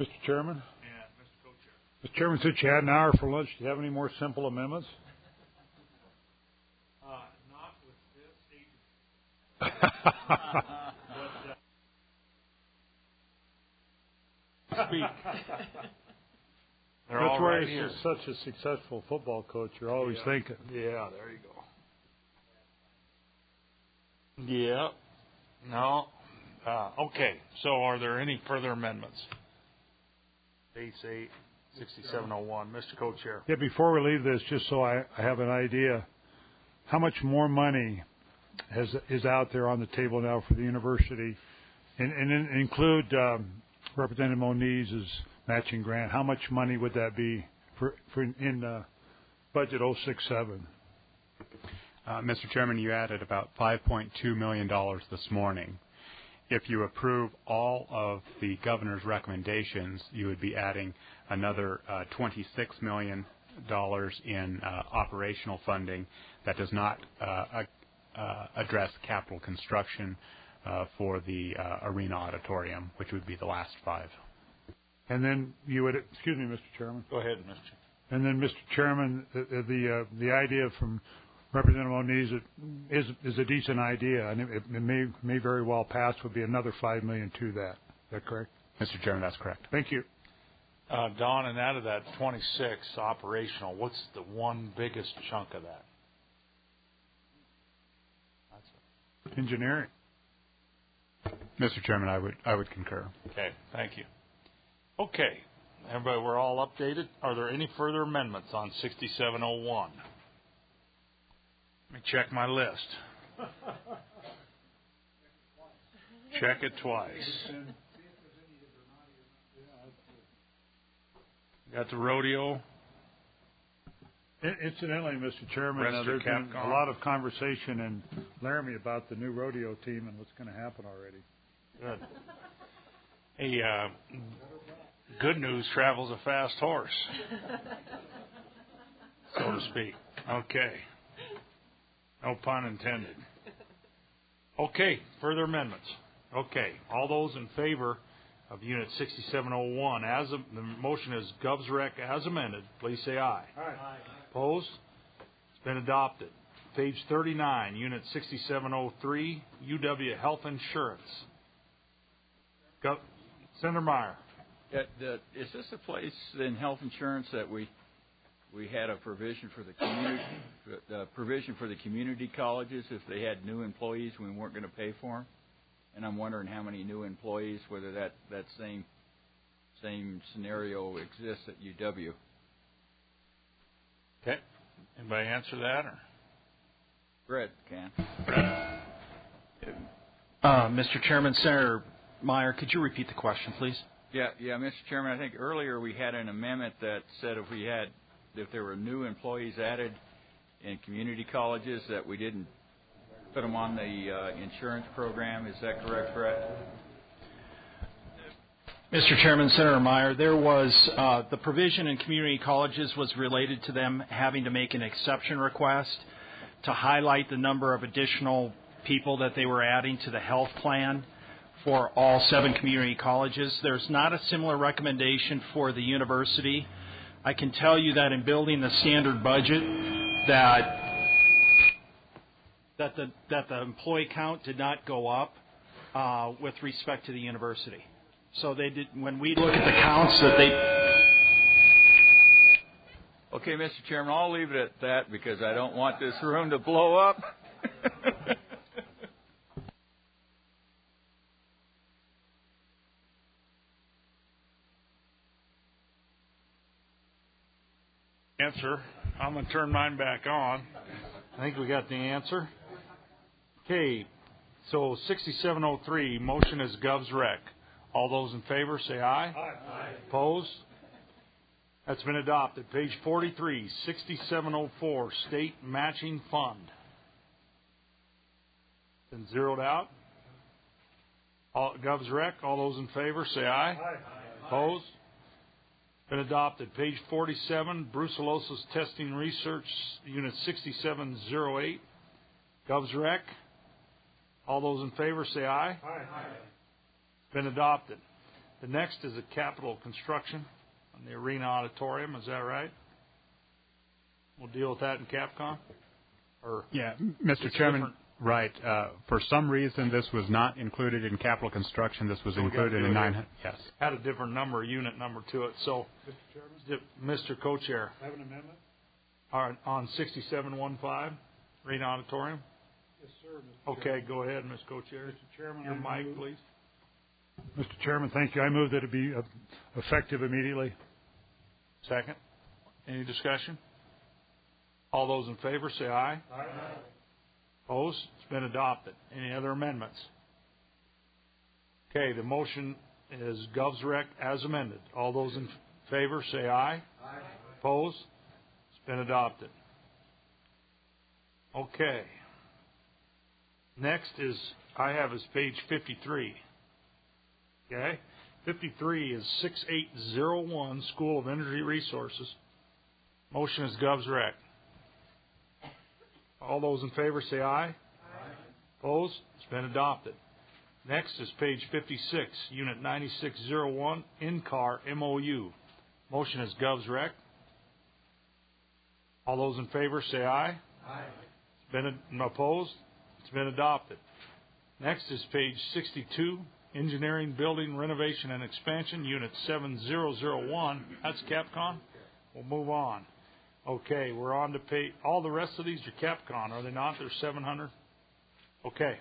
Mr. Chairman? And Mr. Co-Chair. Mr. Chairman, since you had an hour for lunch, do you have any more simple amendments? Not with this agency. Speak. They're all That's why right here. he's such a successful football coach. You're always thinking. Yeah, there you go. Yeah. No. Okay. So are there any further amendments? Base 8, 6701. Mr. Co-Chair. Yeah, before we leave this, just so I have an idea, how much more money is out there on the table now for the university? And include Representative Moniz's matching grant. How much money would that be for in budget 067? Mr. Chairman, you added about $5.2 million this morning. If you approve all of the governor's recommendations, you would be adding another $26 million in operational funding that does not address capital construction for the arena auditorium, which would be the last $5. And then you would, excuse me, Mr. Chairman. Go ahead, Mr. Chairman. And then, Mr. Chairman, the idea from Representative Moniz is a decent idea, and it may very well pass. Would be another $5 million to that. Is that correct? Mr. Chairman, that's correct. Thank you. Don, and out of that 26 operational, what's the one biggest chunk of that? Engineering. Mr. Chairman, I would concur. Okay, thank you. Okay, everybody, we're all updated. Are there any further amendments on 6701? Let me check my list. Check it twice. Got the rodeo. Incidentally, Mr. Chairman, there's been a lot of conversation in Laramie about the new rodeo team and what's going to happen already. Good. Hey, good news travels a fast horse, so to speak. Okay. No pun intended. Okay, further amendments. Okay, all those in favor of Unit 6701, the motion is GovsRec as amended, please say aye. Aye. Opposed? It's been adopted. Page 39, Unit 6703, UW Health Insurance. Senator Meyer. Is this a place in health insurance that we had a provision for the community colleges if they had new employees we weren't going to pay for them? And I'm wondering how many new employees, whether that same scenario exists at UW. Okay. Anybody answer that? Or? Brett can. Mr. Chairman, Senator Meyer, could you repeat the question, please? Yeah, Mr. Chairman. I think earlier we had an amendment that said if there were new employees added in community colleges that we didn't put them on the insurance program. Is that correct, Brett? Mr. Chairman, Senator Meyer, there was the provision in community colleges was related to them having to make an exception request to highlight the number of additional people that they were adding to the health plan for all 7 community colleges. There's not a similar recommendation for the university. I can tell you that in building the standard budget that the employee count did not go up with respect to the university. So they did, when we look at the counts that they... Okay, Mr. Chairman, I'll leave it at that because I don't want this room to blow up. Answer. I'm going to turn mine back on. I think we got the answer. Okay, so 6703, motion is GovsRec. All those in favor say aye. Aye. Opposed? That's been adopted. Page 43, 6704, State Matching Fund. Been zeroed out. GovsRec, all those in favor say aye. Aye. Opposed? Been adopted. Page 47, Brucellosis Testing Research, Unit 6708. GovsRec. All those in favor say aye. Aye. Been adopted. The next is a capital construction on the arena auditorium. Is that right? We'll deal with that in Capcom? Or yeah, Mr. Chairman, different? Right. For some reason, this was not included in capital construction. This was included in 900. Yes. Had a different number, unit number to it. So, Mr. Co-Chair. I have an amendment? On 6715, arena auditorium? Yes, sir, Mr. Okay, go ahead, Ms. Co-Chair. Mr. Chairman, Your mic, please. Mr. Chairman, thank you. I move that it be effective immediately. Second. Any discussion? All those in favor say aye. Aye. Opposed? It's been adopted. Any other amendments? Okay, the motion is GovsRec as amended. All those in favor say aye. Aye. Opposed? It's been adopted. Okay. Next is, I have is page 53. Okay? 53 is 6801, School of Energy Resources. Motion is GovsRec. All those in favor say aye. Aye. Opposed? It's been adopted. Next is page 56, Unit 9601, In-Car MOU. Motion is GovsRec. All those in favor say aye. Aye. It's been opposed? It's been adopted. Next is page 62, Engineering, Building, Renovation, and Expansion, Unit 7001. That's Capcom. We'll move on. Okay, we're on to pay. All the rest of these are Capcom, are they not? They're 700. Okay.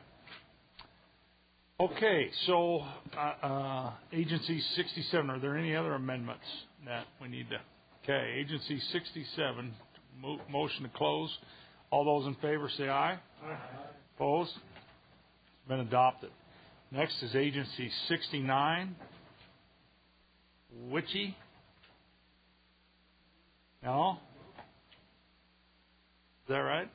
Okay, so Agency 67. Are there any other amendments that we need to? Okay, Agency 67. Motion to close. All those in favor say aye. Aye. Opposed? It's been adopted. Next is Agency 69. Witchy? No? Is that right?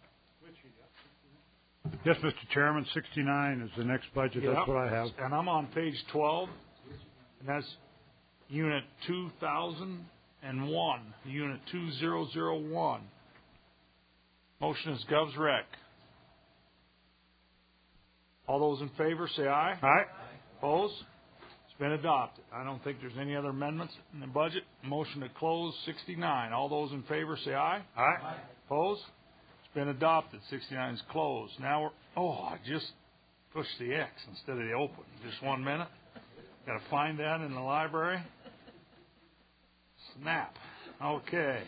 Yes, Mr. Chairman, 69 is the next budget. Yep. That's what I have. And I'm on page 12, and that's Unit 2001, Unit 2001. Motion is GovsRec. All those in favor say aye. Aye. Opposed? It's been adopted. I don't think there's any other amendments in the budget. Motion to close 69. All those in favor say aye. Aye. Opposed? It's been adopted. 69 is closed. Now I just pushed the X instead of the open. Just 1 minute. Got to find that in the library. Snap. Okay.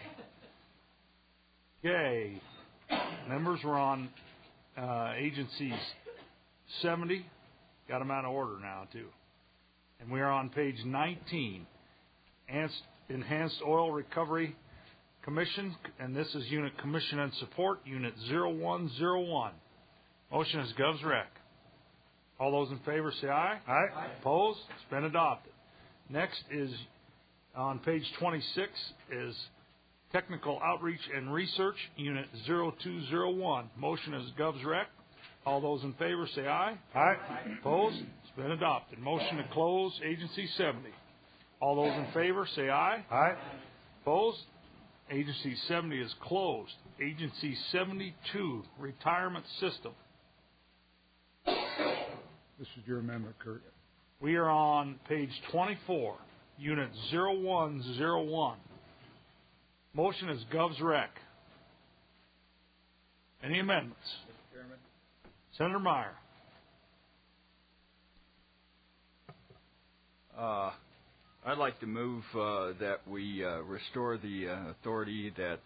Okay. Members, we're on agencies 70. Got them out of order now, too. And we are on page 19. Enhanced Oil Recovery Commission, and this is Unit Commission and Support, Unit 0101. Motion is GovsRec. All those in favor say aye. Aye. Opposed? It's been adopted. Next is, on page 26, is Technical Outreach and Research, Unit 0201. Motion is GovsRec. All those in favor say aye. Aye. Opposed? It's been adopted. Motion to close Agency 70. All those in favor say aye. Aye. Opposed? Agency 70 is closed. Agency 72, Retirement System. This is your amendment, Kurt. We are on page 24, Unit 0101. Motion is GovsRec. Any amendments? Mr. Chairman? Senator Meyer. I'd like to move that we restore the authority that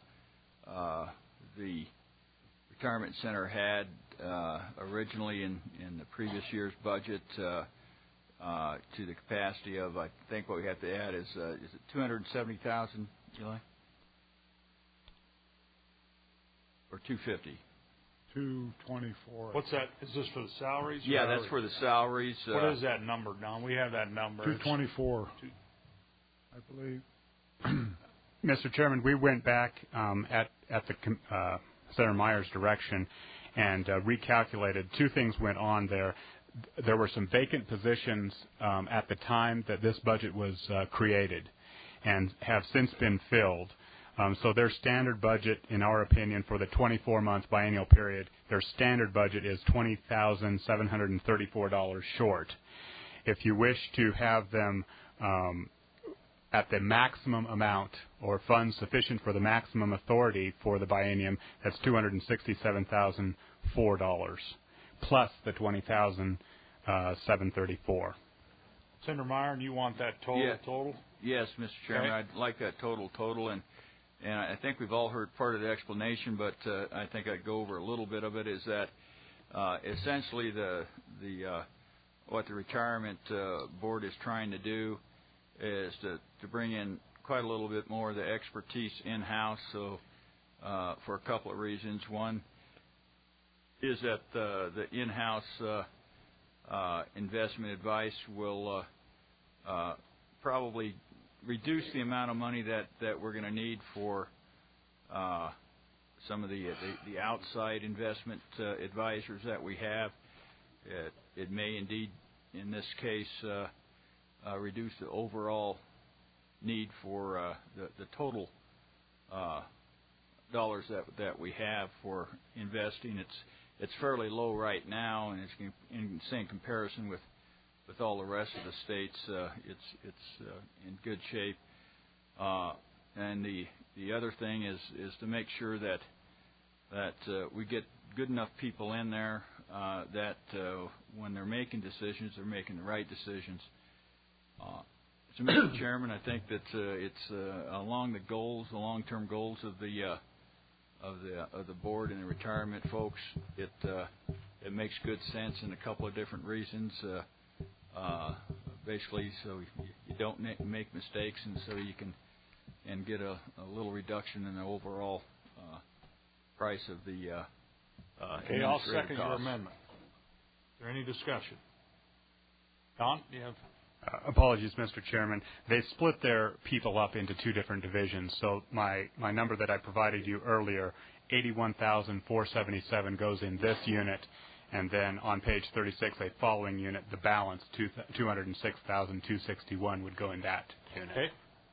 the retirement center had originally in the previous year's budget to the capacity of, I think what we have to add is it 270,000, Eli? Or 250? 224. What's that? Is this for the salaries? Yeah, that's for the salaries. What is that number, Don? We have that number. 224, I believe. Mr. Chairman, we went back at Senator Meyer's direction and recalculated. Two things went on there. There were some vacant positions at the time that this budget was created and have since been filled. So their standard budget, in our opinion, for the 24-month biennial period, their standard budget is $20,734 short. If you wish to have them at the maximum amount or funds sufficient for the maximum authority for the biennium, that's $267,004 plus the $20,734. Senator Meyer, and you want that total? Yes, Mr. Chairman, Okay. I'd like that total, and I think we've all heard part of the explanation, but I think I'd go over a little bit of it. Is that essentially what the retirement board is trying to do is to bring in quite a little bit more of the expertise in-house. So for a couple of reasons. One is that the in-house investment advice will probably reduce the amount of money that we're going to need for some of the outside investment advisors that we have. It may indeed, in this case, reduce the overall need for the total dollars that we have for investing. It's fairly low right now, and it's in same comparison with all the rest of the states. It's in good shape. And the other thing is to make sure that we get good enough people in there that when they're making decisions, they're making the right decisions. So, Mr. Chairman, I think that it's along the long-term goals of the board and the retirement folks. It makes good sense in a couple of different reasons. Basically, so you don't make mistakes, and so you can get a little reduction in the overall price of the. Okay, I'll second your amendment. Is there any discussion? Don, do you have? Apologies, Mr. Chairman. They split their people up into two different divisions. So my number that I provided you earlier, 81,477, goes in this unit, and then on page 36, a following unit, the balance, 206,261, would go in that unit. Okay.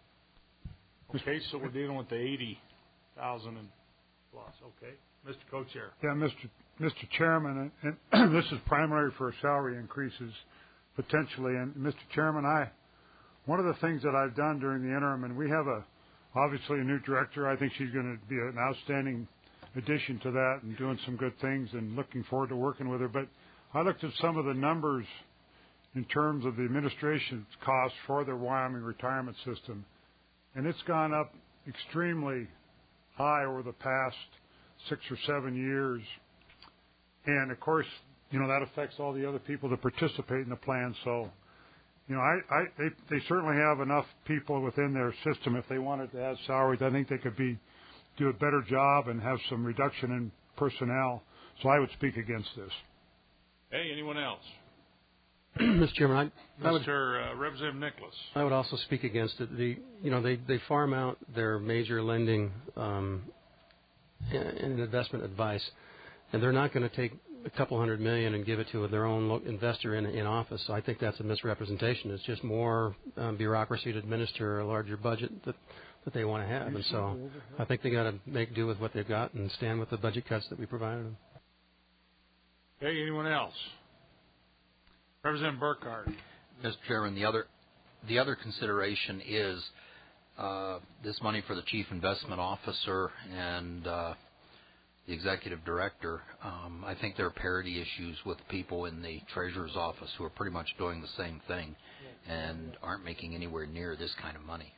Okay, so we're dealing with the 80,000 and plus. Okay, Mr. Co-Chair. Yeah, Mr. Chairman, and this is primarily for salary increases potentially. And Mr. Chairman, one of the things that I've done during the interim, and we have obviously a new director. I think she's going to be an outstanding addition to that and doing some good things, and looking forward to working with her. But I looked at some of the numbers in terms of the administration's cost for the Wyoming retirement system, and it's gone up extremely high over the past 6 or 7 years. And of course, that affects all the other people that participate in the plan. So, they certainly have enough people within their system. If they wanted to add salaries, I think they could do a better job and have some reduction in personnel. So I would speak against this. Hey, anyone else? Mr. Chairman, Mr. Representative Nicholas. I would also speak against it. They farm out their major lending and investment advice, and they're not going to take a couple $100 million and give it to their own investor in office. So I think that's a misrepresentation. It's just more bureaucracy to administer a larger budget that they want to have. And so I think they got to make do with what they've got and stand with the budget cuts that we provided them. Hey, anyone else? Representative Burkhardt. Mr. Chairman, the other consideration is this money for the chief investment officer and the executive director. I think there are parity issues with people in the treasurer's office who are pretty much doing the same thing and aren't making anywhere near this kind of money.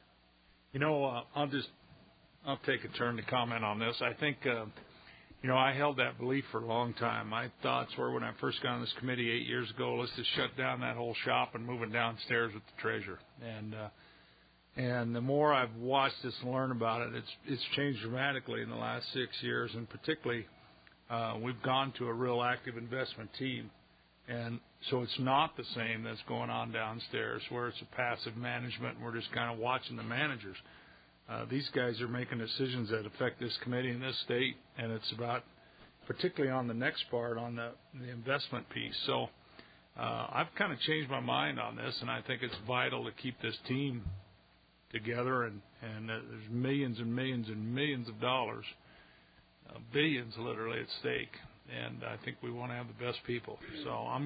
I'll take a turn to comment on this. I think, I held that belief for a long time. My thoughts were, when I first got on this committee 8 years ago, let's just shut down that whole shop and move it downstairs with the treasurer. And the more I've watched this and learned about it, it's changed dramatically in the last 6 years, and particularly we've gone to a real active investment team. And so it's not the same that's going on downstairs where it's a passive management and we're just kind of watching the managers. These guys are making decisions that affect this committee and this state, and it's about, particularly on the next part, on the investment piece. So I've kind of changed my mind on this, and I think it's vital to keep this team together, and there's millions and millions and millions of dollars, billions literally at stake, and I think we want to have the best people. So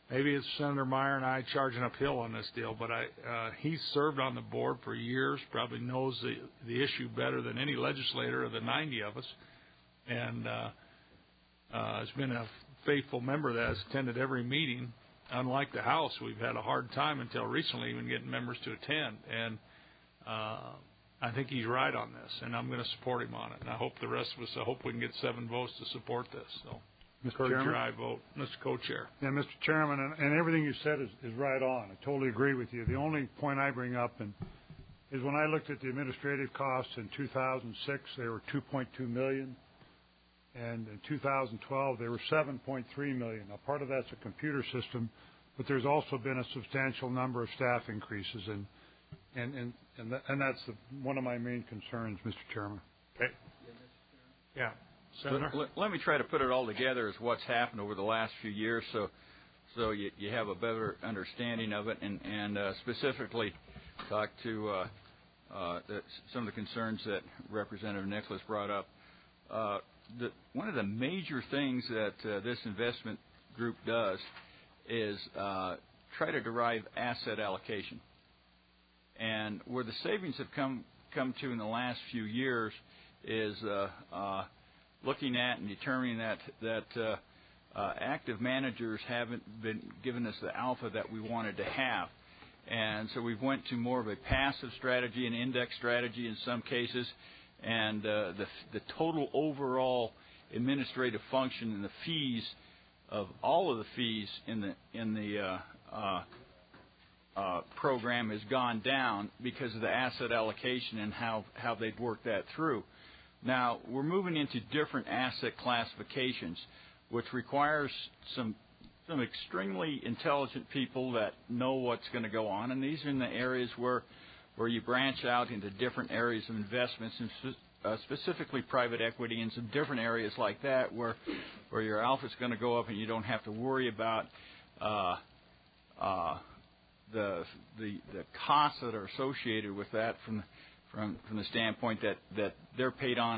maybe it's Senator Meyer and I charging uphill on this deal, but he's served on the board for years, probably knows the issue better than any legislator of the 90 of us, and has been a faithful member that has attended every meeting. Unlike the House, we've had a hard time until recently even getting members to attend, and I think he's right on this, and I'm going to support him on it. And I hope the rest of us, I hope we can get 7 votes to support this. So, Mr. Chairman? your aye vote. Mr. Co-Chair. Yeah, Mr. Chairman, and everything you said is right on. I totally agree with you. The only point I bring up is when I looked at the administrative costs in 2006, they were $2.2 million. And in 2012, they were $7.3 million. Now, part of that's a computer system, but there's also been a substantial number of staff increases, and that's one of my main concerns, Mr. Chairman. Okay. Yeah. Senator? Let me try to put it all together as what's happened over the last few years, so you have a better understanding of it, and specifically talk to some of the concerns that Representative Nicholas brought up. One of the major things that this investment group does is try to derive asset allocation. And where the savings have come to in the last few years is looking at and determining that active managers haven't been given us the alpha that we wanted to have. And so we've went to more of a passive strategy, an index strategy in some cases, and the total overall administrative function and the fees of all of the fees in the program has gone down because of the asset allocation and how they'd work that through. Now we're moving into different asset classifications, which requires some extremely intelligent people that know what's going to go on, and these are in the areas where you branch out into different areas of investments, and specifically private equity and some different areas like that where your alpha is going to go up and you don't have to worry about the costs that are associated with that from the standpoint that they're paid on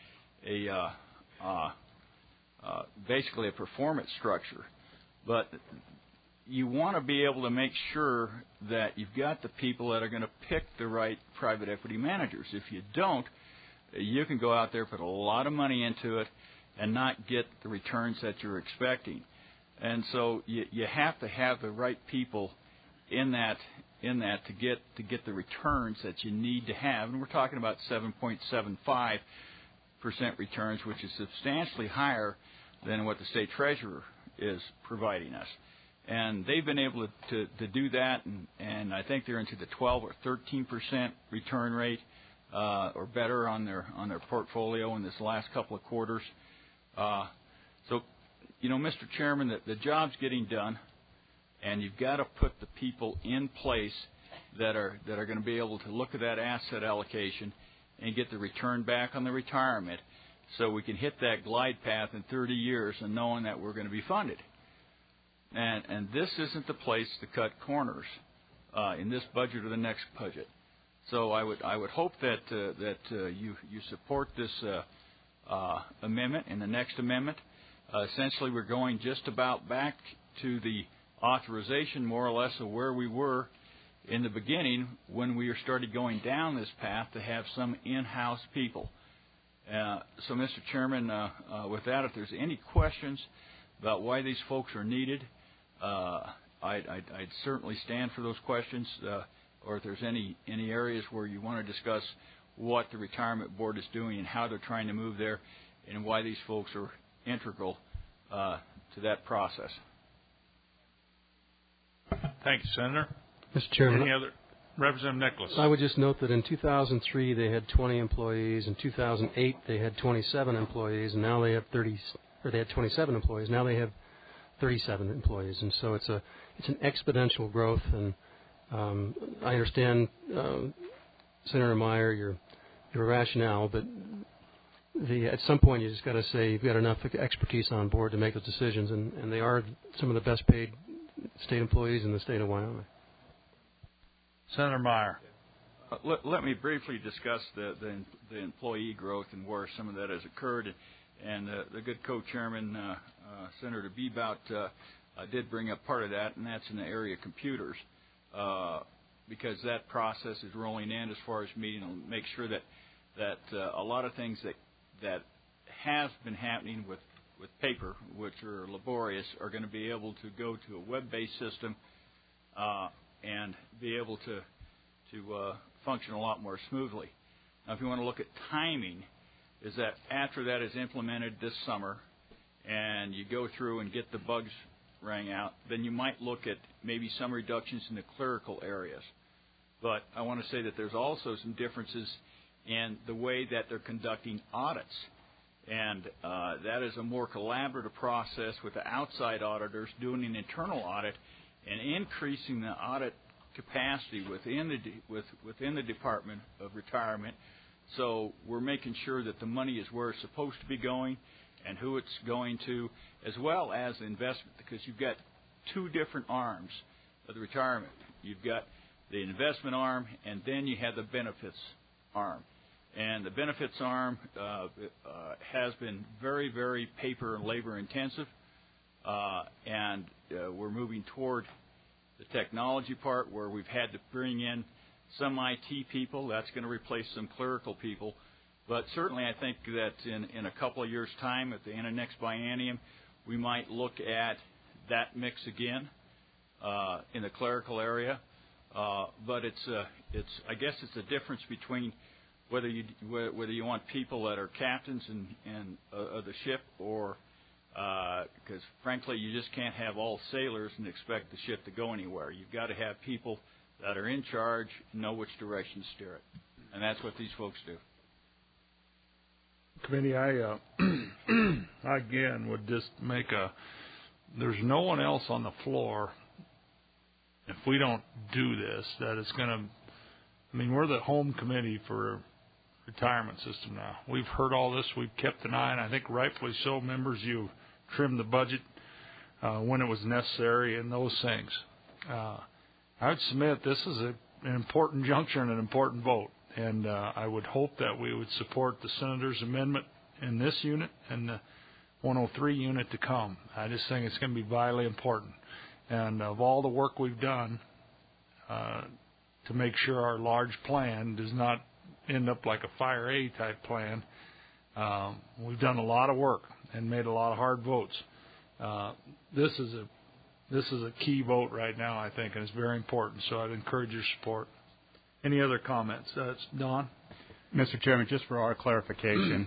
basically a performance structure. But you want to be able to make sure that you've got the people that are going to pick the right private equity managers. If you don't, you can go out there, put a lot of money into it, and not get the returns that you're expecting. And so you have to have the right people in that to get the returns that you need to have. And we're talking about 7.75% returns, which is substantially higher than what the state treasurer is providing us. And they've been able to do that, and I think they're into the 12 or 13% return rate or better on their portfolio in this last couple of quarters. So, Mr. Chairman, the job's getting done, and you've got to put the people in place that are going to be able to look at that asset allocation and get the return back on the retirement, so we can hit that glide path in 30 years and knowing that we're going to be funded. And this isn't the place to cut corners in this budget or the next budget. So I would hope that you support this amendment and the next amendment. Essentially, we're going just about back to the authorization, more or less, of where we were in the beginning when we started going down this path to have some in-house people. So, Mr. Chairman, with that, if there's any questions about why these folks are needed, I'd certainly stand for those questions. Or if there's any areas where you want to discuss what the retirement board is doing and how they're trying to move there, and why these folks are integral to that process. Thank you, Senator. Mr. Chairman, Any other? Representative Nicholas. I would just note that in 2003 they had 20 employees. In 2008 they had 27 employees, and now they have they had 27 employees. Now they have 37 employees, and so it's an exponential growth. And I understand, Senator Meyer, your rationale, but at some point you just got to say you've got enough expertise on board to make those decisions, and they are some of the best paid state employees in the state of Wyoming. Senator Meyer. Let me briefly discuss the employee growth and where some of that has occurred. And the good co-chairman, Senator Bebout, did bring up part of that, and that's in the area of computers, because that process is rolling in as far as meeting and make sure that a lot of things that has been happening with paper, which are laborious, are going to be able to go to a web-based system and be able to function a lot more smoothly. Now, if you want to look at timing, is that after that is implemented this summer and you go through and get the bugs rang out, then you might look at maybe some reductions in the clerical areas. But I want to say that there's also some differences in the way that they're conducting audits. And that is a more collaborative process with the outside auditors doing an internal audit and increasing the audit capacity within the Department of Retirement. So we're making sure that the money is where it's supposed to be going and who it's going to, as well as the investment, because you've got two different arms of the retirement. You've got the investment arm, and then you have the benefits arm. And the benefits arm has been very, very paper and labor intensive, and we're moving toward the technology part where we've had to bring in some IT people. That's going to replace some clerical people. But certainly I think that in a couple of years' time, at the end of next biennium, we might look at that mix again in the clerical area. But I guess it's the difference between whether you want people that are captains of the ship, or because frankly you just can't have all sailors and expect the ship to go anywhere. You've got to have people that are in charge, know which direction to steer it, and that's what these folks do. Committee, I again would just make there's no one else on the floor, if we don't do this, that it's going to, we're the home committee for retirement system now. We've heard all this. We've kept an eye, and I think rightfully so, members, you trimmed the budget when it was necessary and those things. I would submit this is an important juncture and an important vote, and I would hope that we would support the Senator's amendment in this unit and the 103 unit to come. I just think it's going to be vitally important. And of all the work we've done to make sure our large plan does not end up like a Fire A type plan, we've done a lot of work and made a lot of hard votes. This is a key vote right now, I think, and it's very important. So I'd encourage your support. Any other comments? Don? Mr. Chairman, just for our clarification,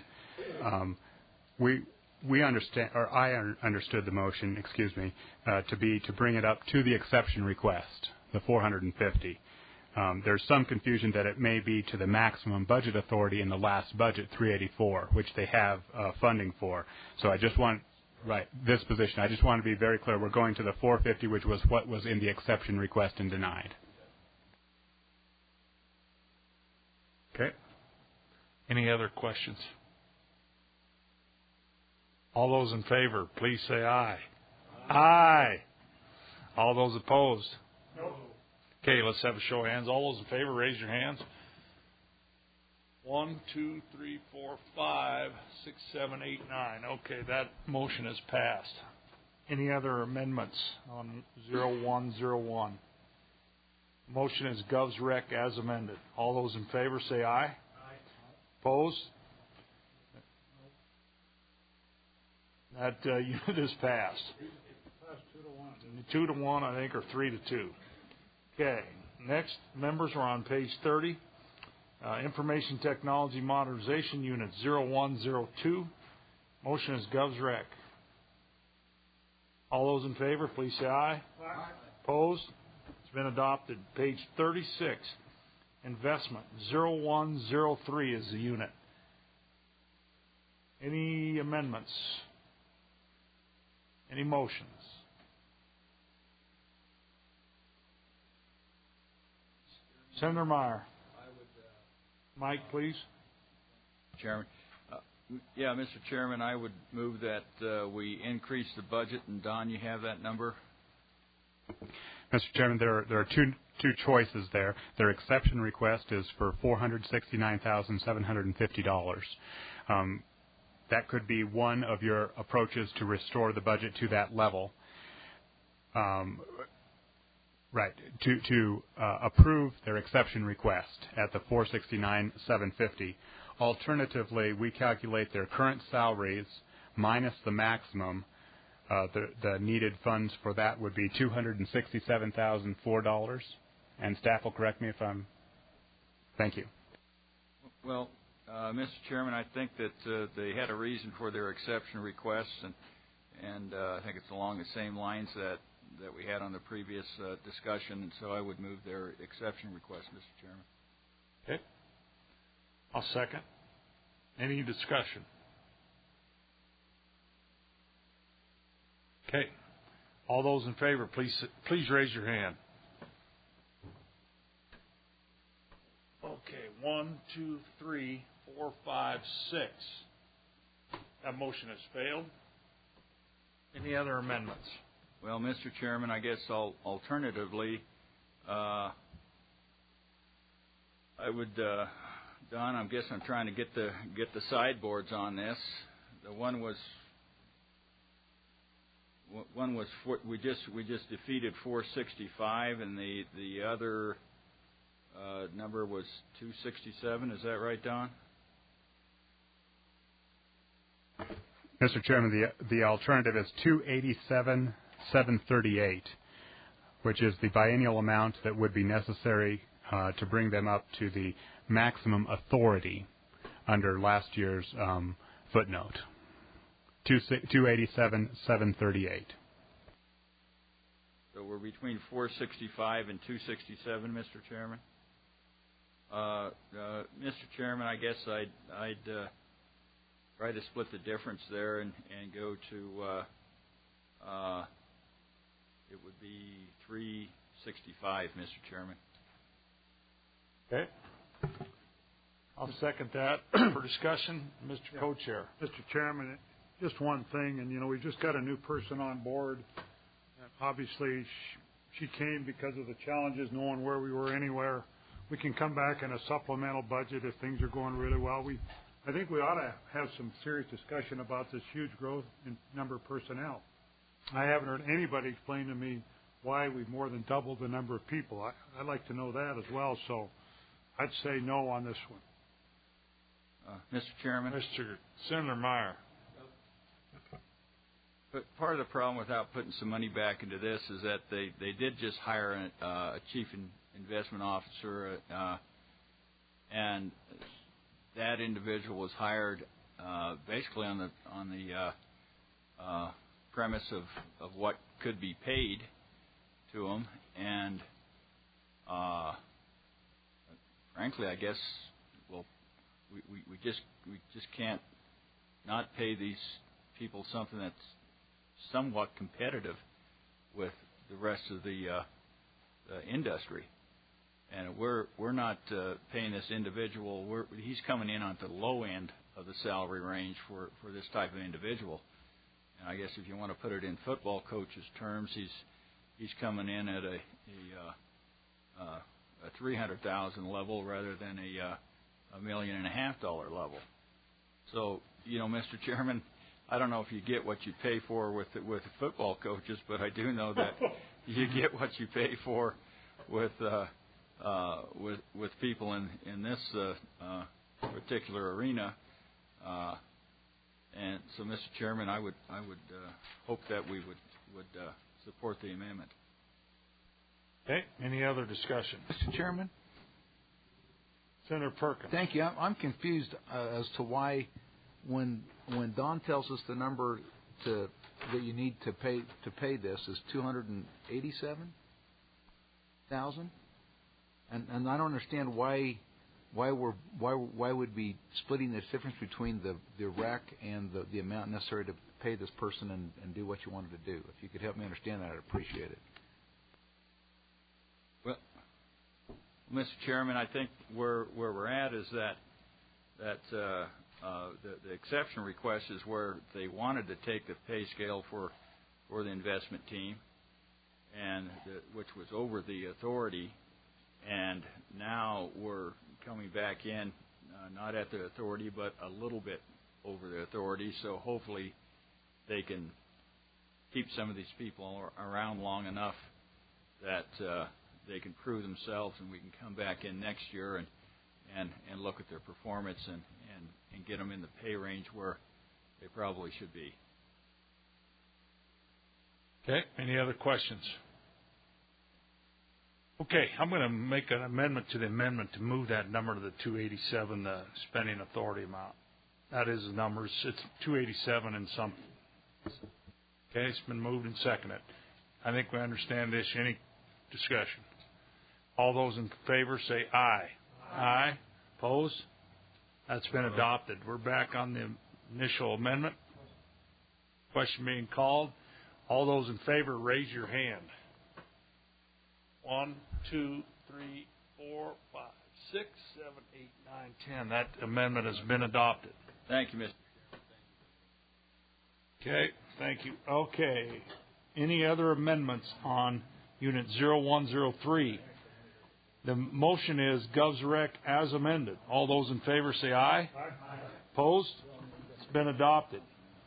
we understand, or I understood the motion, to bring it up to the exception request, the 450. There's some confusion that it may be to the maximum budget authority in the last budget, 384, which they have funding for. So I just want, this position, I just want to be very clear. We're going to the 450, which was what was in the exception request and denied. Okay. Any other questions? All those in favor, please say aye. Aye. All those opposed? No. Okay, let's have a show of hands. All those in favor, raise your hands. 1, 2, 3, 4, 5, 6, 7, 8, 9. Okay, that motion is passed. Any other amendments on 0101? Motion is Gov's Rec as amended. All those in favor say aye. Aye. Opposed? That unit is passed. 2 to 1, I think, or 3 to 2. Okay. Next, members are on page 30. Information Technology Modernization Unit 0102. Motion is Gov's Rec. All those in favor, please say aye. Aye. Opposed? It's been adopted. Page 36. Investment 0103 is the unit. Any amendments? Any motions? Senator Meyer. Mike, please. Chairman. Mr. Chairman, I would move that we increase the budget. And Don, you have that number? Mr. Chairman, there are two choices there. Their exception request is for $469,750. That could be one of your approaches to restore the budget to that level. Right. To approve their exception request at the $469,750. Alternatively, we calculate their current salaries minus the maximum. The needed funds for that would be $267,004. And staff will correct me if I'm. Thank you. Well, Mr. Chairman, I think that they had a reason for their exception request, and I think it's along the same lines that we had on the previous discussion, and so I would move their exception request, Mr. Chairman. Okay. I'll second. Any discussion? Okay. All those in favor, please raise your hand. Okay. 1, 2, 3, 4, 5, 6. That motion has failed. Any other amendments? Well, Mr. Chairman, I guess alternatively, I would, Don. I guess I'm trying to get the sideboards on this. The one was we just defeated 465, and the other number was 267. Is that right, Don? Mr. Chairman, the alternative is 287,738, which is the biennial amount that would be necessary to bring them up to the maximum authority under last year's footnote. 287,738. So we're between 465 and 267, Mr. Chairman. Mr. Chairman, I guess I'd try to split the difference there and go to it would be 365, Mr. Chairman. Okay. I'll second that. For discussion, Mr. Co-Chair. Mr. Chairman, just one thing, and we've just got a new person on board. Obviously, she came because of the challenges, knowing where we were anywhere. We can come back in a supplemental budget if things are going really well. I think we ought to have some serious discussion about this huge growth in number of personnel. I haven't heard anybody explain to me why we've more than doubled the number of people. I'd like to know that as well, so I'd say no on this one. Mr. Chairman? Mr. Senator Meyer. But part of the problem without putting some money back into this is that they did just hire a chief investment officer, and that individual was hired basically on the premise of what could be paid to him, and frankly, I guess we just can't not pay these people something that's somewhat competitive with the rest of the industry. And we're not paying this individual. He's coming in on the low end of the salary range for this type of individual. And I guess if you want to put it in football coaches' terms, he's coming in at a $300,000 level rather than a $1.5 million level. So, Mr. Chairman, I don't know if you get what you pay for with football coaches, but I do know that you get what you pay for with people in this particular arena. And so, Mr. Chairman, I would hope that we would support the amendment. Okay. Any other discussion? Mr. Chairman? Senator Perkins. Thank you. I'm confused as to why when Don tells us the number that you need to pay this is $287,000, and I don't understand why would be splitting the difference between the rec and the amount necessary to pay this person and do what you wanted to do. If you could help me understand that, I'd appreciate it. Well, Mr. Chairman, I think where we're at is that the exception request is where they wanted to take the pay scale for the investment team, and which was over the authority, and now we're coming back in not at the authority but a little bit over the authority. So hopefully they can keep some of these people around long enough that they can prove themselves, and we can come back in next year and look at their performance and get them in the pay range where they probably should be. Okay. Any other questions? Okay. I'm going to make an amendment to the amendment to move that number to the 287, the spending authority amount. That is the numbers. It's 287 and something. Okay. It's been moved and seconded. I think we understand this. Any discussion? All those in favor say aye. Aye. Opposed? That's been adopted. We're back on the initial amendment. Question being called. All those in favor, raise your hand. 1, 2, 3, 4, 5, 6, 7, 8, 9, 10. That amendment has been adopted. Thank you, Mr. Okay, thank you. Okay. Any other amendments on Unit 0103? The motion is GovsRec as amended. All those in favor say aye. Aye. Opposed? It's been adopted.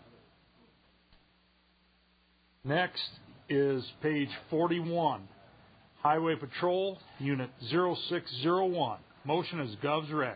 Next is page 41. Highway Patrol, Unit 0601. Motion is GovsRec.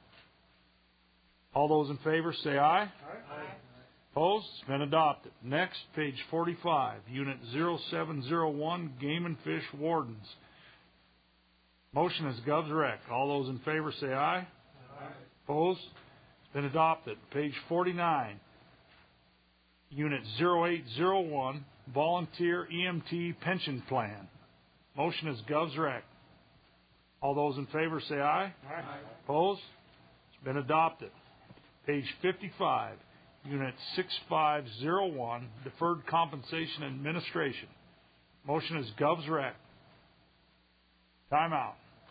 All those in favor say aye. Aye. Opposed? It's been adopted. Next, page 45. Unit 0701. Game and Fish Wardens. Motion is GovsRec. All those in favor say aye. Aye. Opposed? It's been adopted. Page 49. Unit 0801. Volunteer EMT Pension Plan. Motion is GovsRec. All those in favor say aye. Aye. Opposed? It's been adopted. Page 55, Unit 6501, Deferred Compensation Administration. Motion is GovsRec. Time out.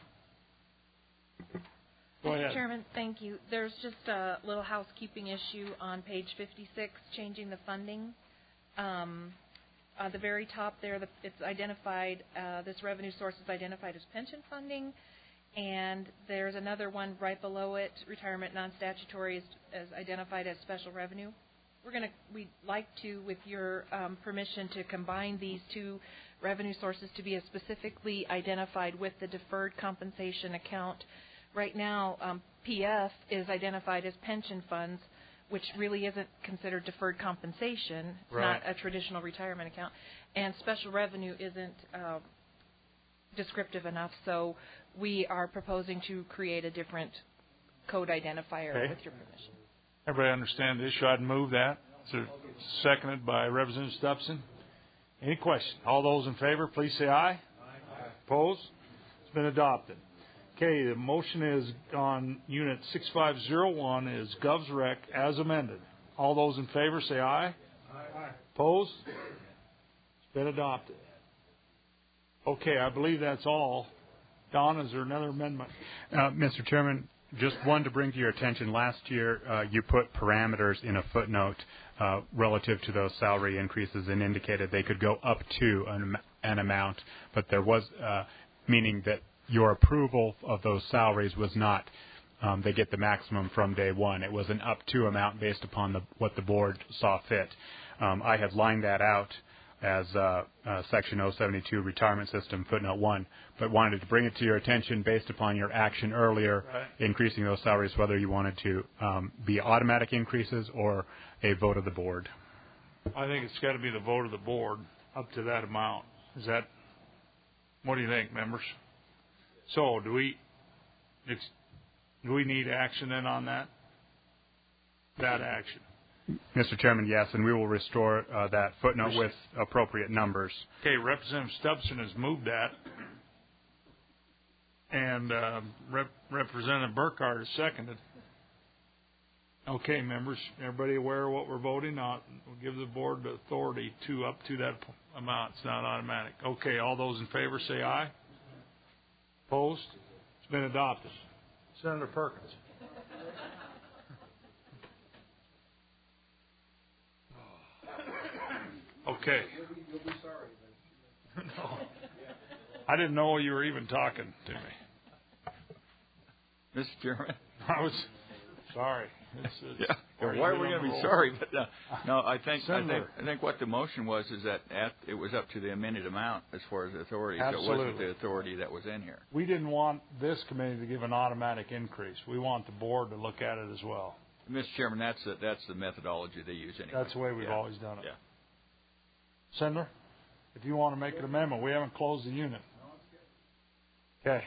Go ahead. Mr. Chairman, thank you. There's just a little housekeeping issue on page 56, changing the funding. At the very top there, it's identified, this revenue source is identified as pension funding, and there's another one right below it, retirement non-statutory, is identified as special revenue. We'd like to, with your permission, to combine these two revenue sources to be specifically identified with the deferred compensation account. Right now, PF is identified as pension funds, which really isn't considered deferred compensation. It's not a traditional retirement account. And special revenue isn't descriptive enough, so we are proposing to create a different code identifier with your permission. Everybody understand the issue? I'd move that. So seconded by Representative Stepson. Any questions? All those in favor, please say aye. Aye. Opposed? It's been adopted. Okay, the motion is on Unit 6501 is GovsRec as amended. All those in favor say aye. Aye. Opposed? It's been adopted. Okay, I believe that's all. Don, is there another amendment? Mr. Chairman, just one to bring to your attention. Last year, you put parameters in a footnote relative to those salary increases and indicated they could go up to an amount, but there was meaning that your approval of those salaries was not they get the maximum from day one. It was an up to amount based upon what the board saw fit. I had lined that out as Section 072 Retirement System footnote 1, but wanted to bring it to your attention based upon your action earlier, increasing those salaries, whether you wanted to be automatic increases or a vote of the board. I think it's got to be the vote of the board up to that amount. Is that? What do you think, members? So, do we need action then on that? That action. Mr. Chairman, yes, and we will restore that footnote with appropriate numbers. Okay, Representative Stepson has moved that, and Representative Burkhardt has seconded. Okay, members, everybody aware of what we're voting on? We'll give the board the authority to up to that amount. It's not automatic. Okay, all those in favor say aye. Opposed? It's been adopted. Senator Perkins. Okay. You'll be sorry then. No. I didn't know you were even talking to me. Mr. Chairman. I was sorry. It's Or why are we going to be sorry? But no, I think Senator. what the motion was is that it was up to the amended amount as far as the authority. Absolutely. So it wasn't the authority that was in here. We didn't want this committee to give an automatic increase. We want the board to look at it as well. Mr. Chairman, that's the methodology they use anyway. That's the way we've always done it. Yeah. Senator, if you want to make an amendment, we haven't closed the unit. Okay.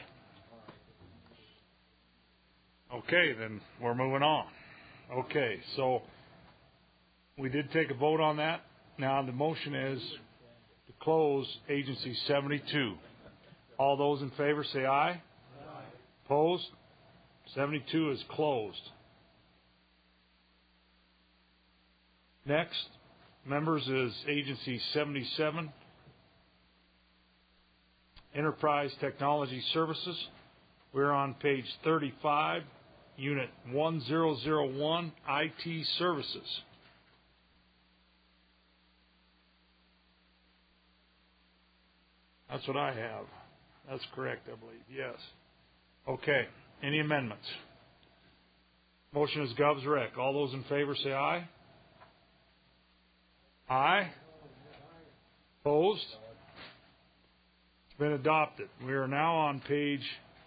Okay, then we're moving on. Okay, so we did take a vote on that. Now the motion is to close Agency 72. All those in favor say aye. Aye. Opposed? 72 is closed. Next, members, is Agency 77, Enterprise Technology Services. We're on page 35, Unit 1001, IT Services. That's what I have. That's correct, I believe. Yes. Okay. Any amendments? Motion is Gov's Rec. All those in favor say aye. Aye. Opposed? It's been adopted. We are now on page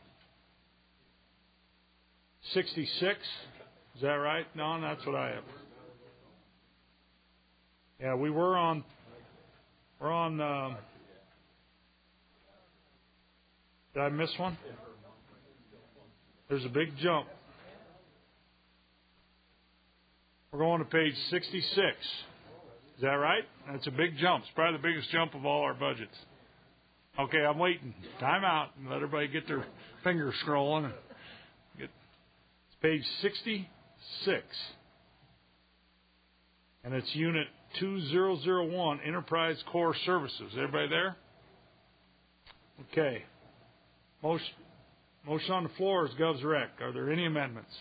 66. Is that right, Don? That's what I have. Yeah, we're on. Did I miss one? There's a big jump. We're going to page 66. Is that right? That's a big jump. It's probably the biggest jump of all our budgets. Okay, I'm waiting. Time out and let everybody get their fingers scrolling. It's page 66. And it's Unit 2001, Enterprise Core Services. Everybody there? Okay. Motion on the floor is Gov's Rec. Are there any amendments?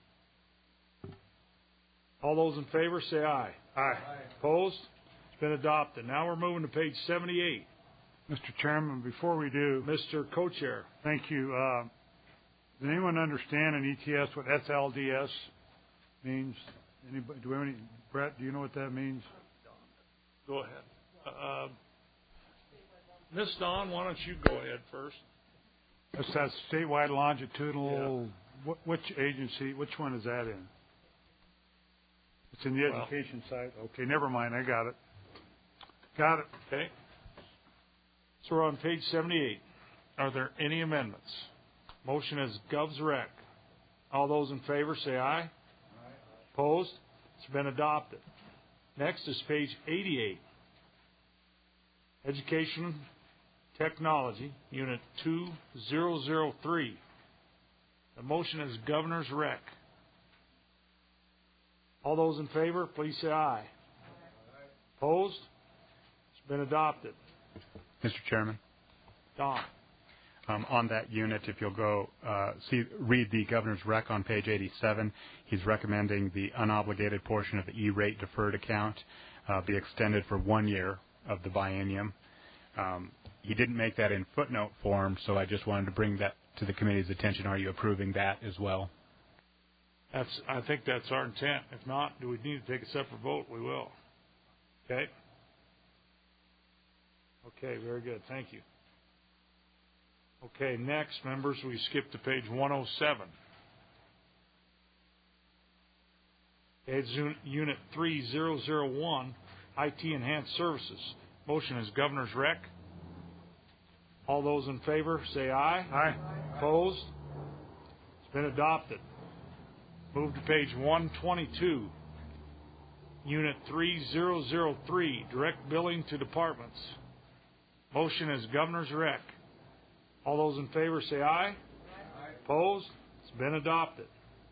All those in favor say aye. Aye. Opposed? It's been adopted. Now we're moving to page 78. Mr. Chairman, before we do, Mr. Co-Chair. Thank you. Does anyone understand in ETS what SLDS means? Anybody? Do we have any? Brett, do you know what that means? Go ahead. Ms. Dawn, why don't you go ahead first? That's statewide longitudinal. Yeah. Which agency? Which one is that in? It's in the education side. Okay, never mind. I got it. Got it. Okay. So we're on page 78. Are there any amendments? Motion is Gov's Rec. All those in favor say aye. Aye. Opposed? It's been adopted. Next is page 88. Education Technology, Unit 2003. The motion is Governor's Rec. All those in favor, please say aye. Aye. Opposed? It's been adopted. Mr. Chairman. Don. On that unit, if you'll go read the Governor's Rec on page 87, he's recommending the unobligated portion of the E-rate deferred account be extended for 1 year of the biennium. He didn't make that in footnote form, so I just wanted to bring that to the committee's attention. Are you approving that as well? I think that's our intent. If not, do we need to take a separate vote? We will. Okay? Okay, very good. Thank you. Okay, next, members, we skip to page 107. It's Unit 3001, IT Enhanced Services. Motion is Governor's Rec. All those in favor say aye. Aye. Opposed? It's been adopted. Move to page 122. Unit 3003, Direct Billing to Departments. Motion is Governor's Rec. All those in favor say aye. Aye. Opposed? It's been adopted.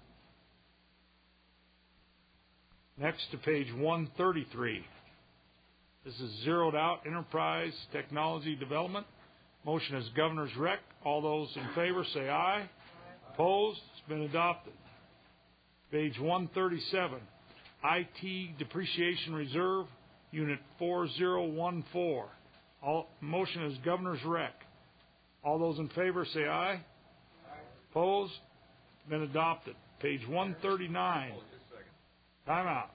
Next to page 133. This is zeroed out Enterprise Technology Development. Motion is Governor's Rec. All those in favor say aye. Aye. Opposed? It's been adopted. Page 137. IT Depreciation Reserve, Unit 4014. Motion is Governor's Rec. All those in favor say aye. Aye. Opposed? Been adopted. Page 139. Time out.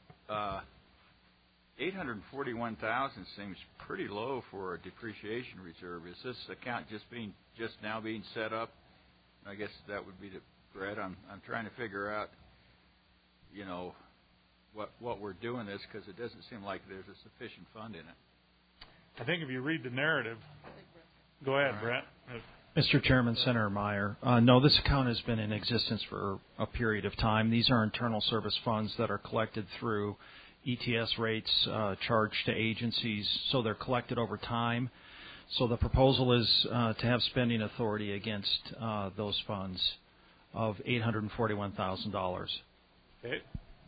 $841,000 seems pretty low for a depreciation reserve. Is this account just now being set up? I guess that would be the Brett. I'm trying to figure out, you know, what we're doing this, because it doesn't seem like there's a sufficient fund in it. I think if you read the narrative, go ahead, Brett. Mr. Chairman, Senator Meyer, no, this account has been in existence for a period of time. These are internal service funds that are collected through ETS rates charged to agencies, so they're collected over time. So the proposal is to have spending authority against those funds of $841,000. Okay.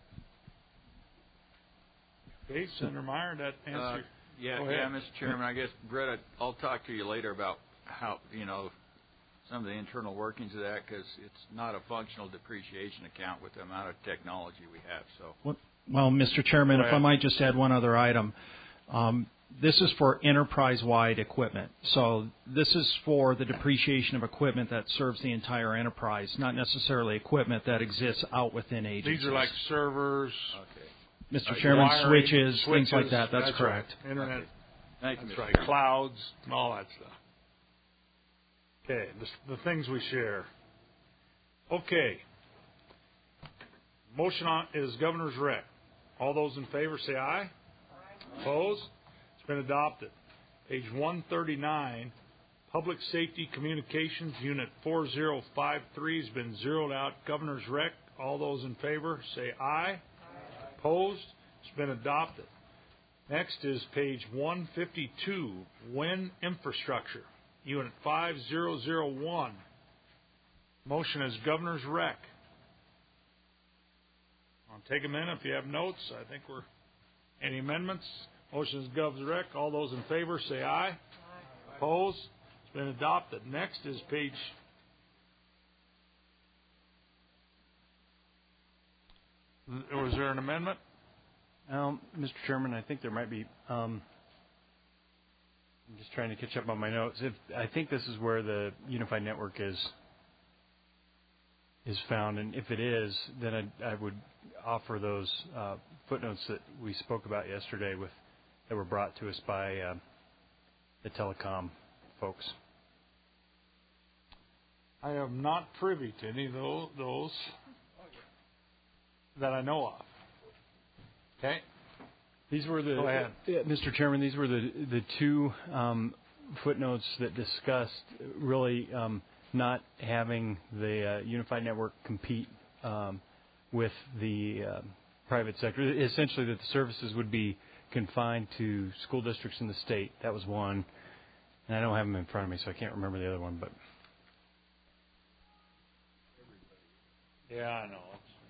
Okay, Senator Meyer, that answer. Yeah, Mr. Chairman. I guess, Brett, I'll talk to you later about how, you know, some of the internal workings of that, because it's not a functional depreciation account with the amount of technology we have. So. Well, Mr. Chairman, if I might just add one other item. This is for enterprise-wide equipment. So this is for the depreciation of equipment that serves the entire enterprise, not necessarily equipment that exists out within agencies. These are like servers. Okay. Mr. Chairman, wiring, switches, things like that. That's correct. Right. Internet. Okay. Thank you, That's Mr. right. Chairman. Clouds and all that stuff. Okay, the things we share. Okay. Motion is Governor's Rec. All those in favor say aye. Opposed? It's been adopted. Page 139, Public Safety Communications, Unit 4053 has been zeroed out. Governor's Rec. All those in favor say aye. Opposed? It's been adopted. Next is page 152, Wind Infrastructure, Unit 5001. Motion is Governor's Rec. I'll take a minute if you have notes. I think we're... Any amendments? Motion is Gov's Rec. All those in favor say aye. Aye. Opposed? It's been adopted. Next is page... Was there an amendment? Mr. Chairman, I think there might be... I'm just trying to catch up on my notes. I think this is where the unified network is found, and if it is, then I would offer those footnotes that we spoke about yesterday that were brought to us by the telecom folks. I am not privy to any of those that I know of. Okay. These were Go ahead. Mr. Chairman, these were the two footnotes that discussed really not having the unified network compete with the private sector. Essentially, that the services would be confined to school districts in the state. That was one. And I don't have them in front of me, so I can't remember the other one. But Yeah, I know.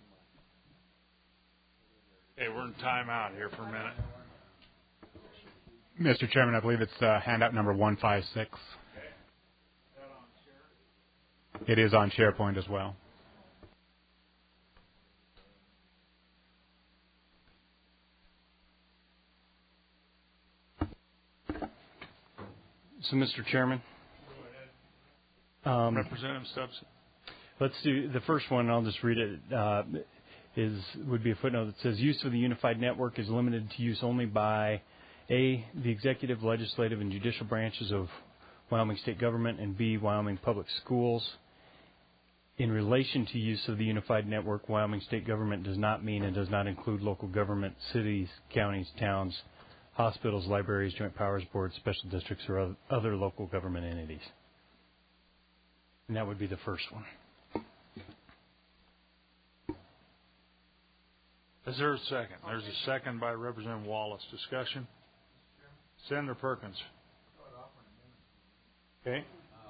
Okay, we're in timeout here for a minute. Mr. Chairman, I believe it's handout number 156. It is on SharePoint as well. so, Mr. Chairman, Representative Stubbs. let's do the first one. I'll just read it. Would be a footnote that says use of the unified network is limited to use only by A, the executive, legislative, and judicial branches of Wyoming state government, and B, Wyoming public schools. In relation to use of the unified network, Wyoming state government does not mean and does not include local government, cities, counties, towns, hospitals, libraries, joint powers boards, special districts, or other local government entities. And that would be the first one. Is there a second? There's a second by Representative Wallace. Discussion? Senator Perkins. Okay.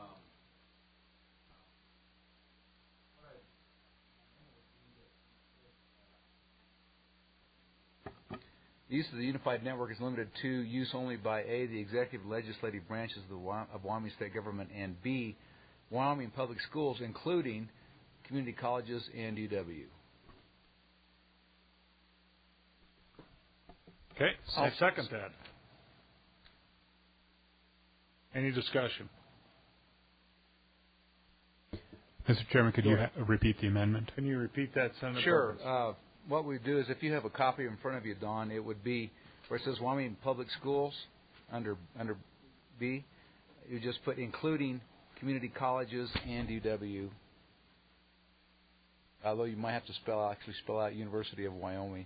The use of the unified network is limited to use only by A, the executive legislative branches of Wyoming state government, and B, Wyoming public schools, including community colleges and UW. Okay, I'll second that. Any discussion? Mr. Chairman, could you repeat the amendment? Can you repeat that, Senator Sure. Perkins? what we do is if you have a copy in front of you, Don, it would be where it says Wyoming Public Schools under B. You just put including community colleges and UW. Although you might have to spell out University of Wyoming.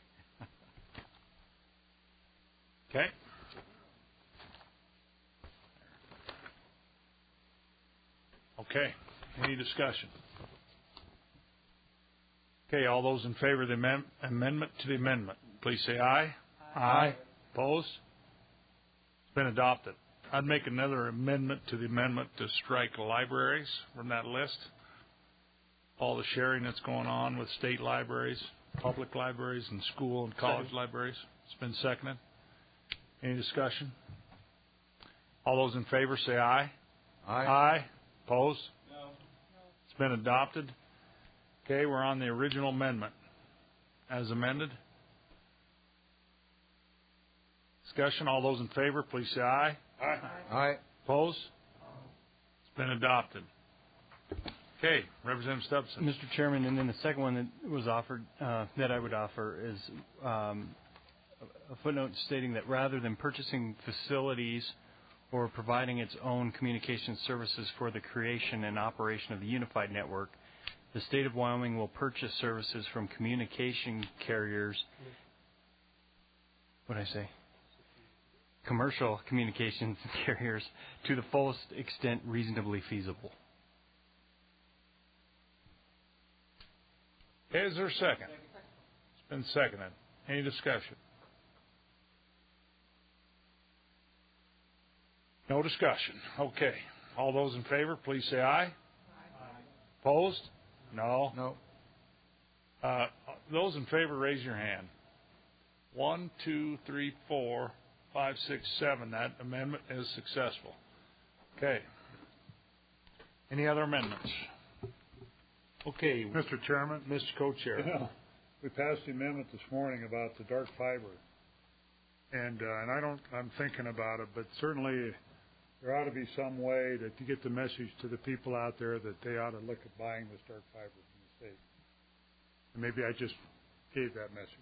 Okay. Okay. Any discussion? Okay. All those in favor of the amendment to the amendment, please say aye. Aye. Opposed? It's been adopted. I'd make another amendment to the amendment to strike libraries from that list. All the sharing that's going on with state libraries, public libraries, and school and college libraries. It's been seconded. Any discussion? All those in favor say aye. Aye. Aye. Opposed? No. It's been adopted. Okay, we're on the original amendment. As amended. Discussion. All those in favor, please say aye. Aye. Aye. Opposed? It's been adopted. Okay, Representative Stubson. Mr. Chairman, and then the second one that was offered, that I would offer is a footnote stating that rather than purchasing facilities or providing its own communication services for the creation and operation of the unified network, the state of Wyoming will purchase services from communication carriers. What did I say? Commercial communications carriers to the fullest extent reasonably feasible. Okay, is there a second? It's been seconded. Any discussion? No discussion. Okay. All those in favor, please say aye. Aye. Opposed? No. No. Those in favor, raise your hand. 1, 2, 3, 4, 5, 6, 7. That amendment is successful. Okay. Any other amendments? Okay. Mr. Chairman. Mr. Co-Chair. Yeah. We passed the amendment this morning about the dark fiber. And I'm thinking about it, but certainly there ought to be some way to get the message to the people out there that they ought to look at buying this dark fiber from the state. And maybe I just gave that message.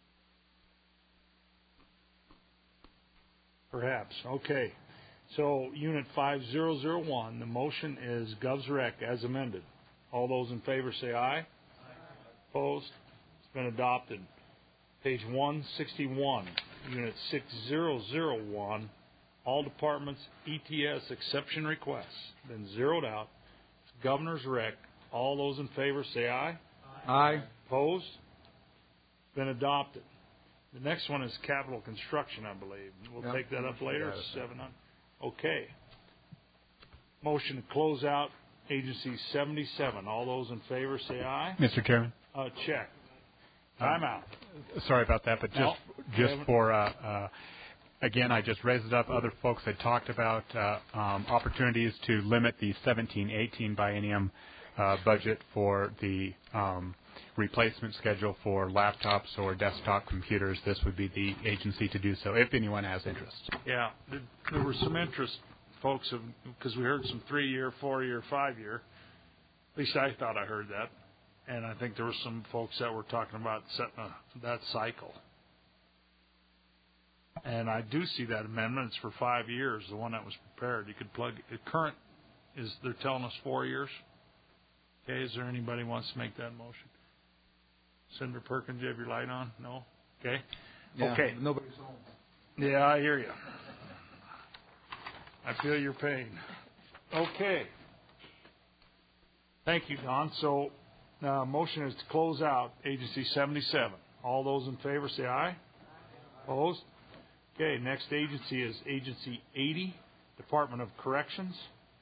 Perhaps. Okay. So, Unit 5001, the motion is GovsRec as amended. All those in favor say aye. Aye. Opposed? It's been adopted. Page 161, Unit 6001, all departments ETS exception requests. Been zeroed out. It's Governor's Rec. All those in favor say aye. Aye. Opposed? It's been adopted. The next one is capital construction, I believe. We'll take that up later. 700. Okay. Motion to close out Agency 77. All those in favor say aye. Mr. Chairman. Check. Time out. Sorry about that, but just for again, I just raised it up. Other folks had talked about opportunities to limit the 17-18 biennium budget for the replacement schedule for laptops or desktop computers. This would be the agency to do so if anyone has interest. Yeah, there was some interest, folks, because we heard some 3-year, 4-year, 5-year. At least I thought I heard that. And I think there were some folks that were talking about setting that cycle. And I do see that amendment. It's for 5 years, the one that was prepared. You could plug the current is they're telling us 4 years. Okay, is there anybody who wants to make that motion? Senator Perkins, you have your light on? No? Okay. Yeah, okay. Nobody's home. Yeah, I hear you. I feel your pain. Okay. Thank you, Don. So, motion is to close out Agency 77. All those in favor say aye. Opposed? Okay, next agency is Agency 80, Department of Corrections.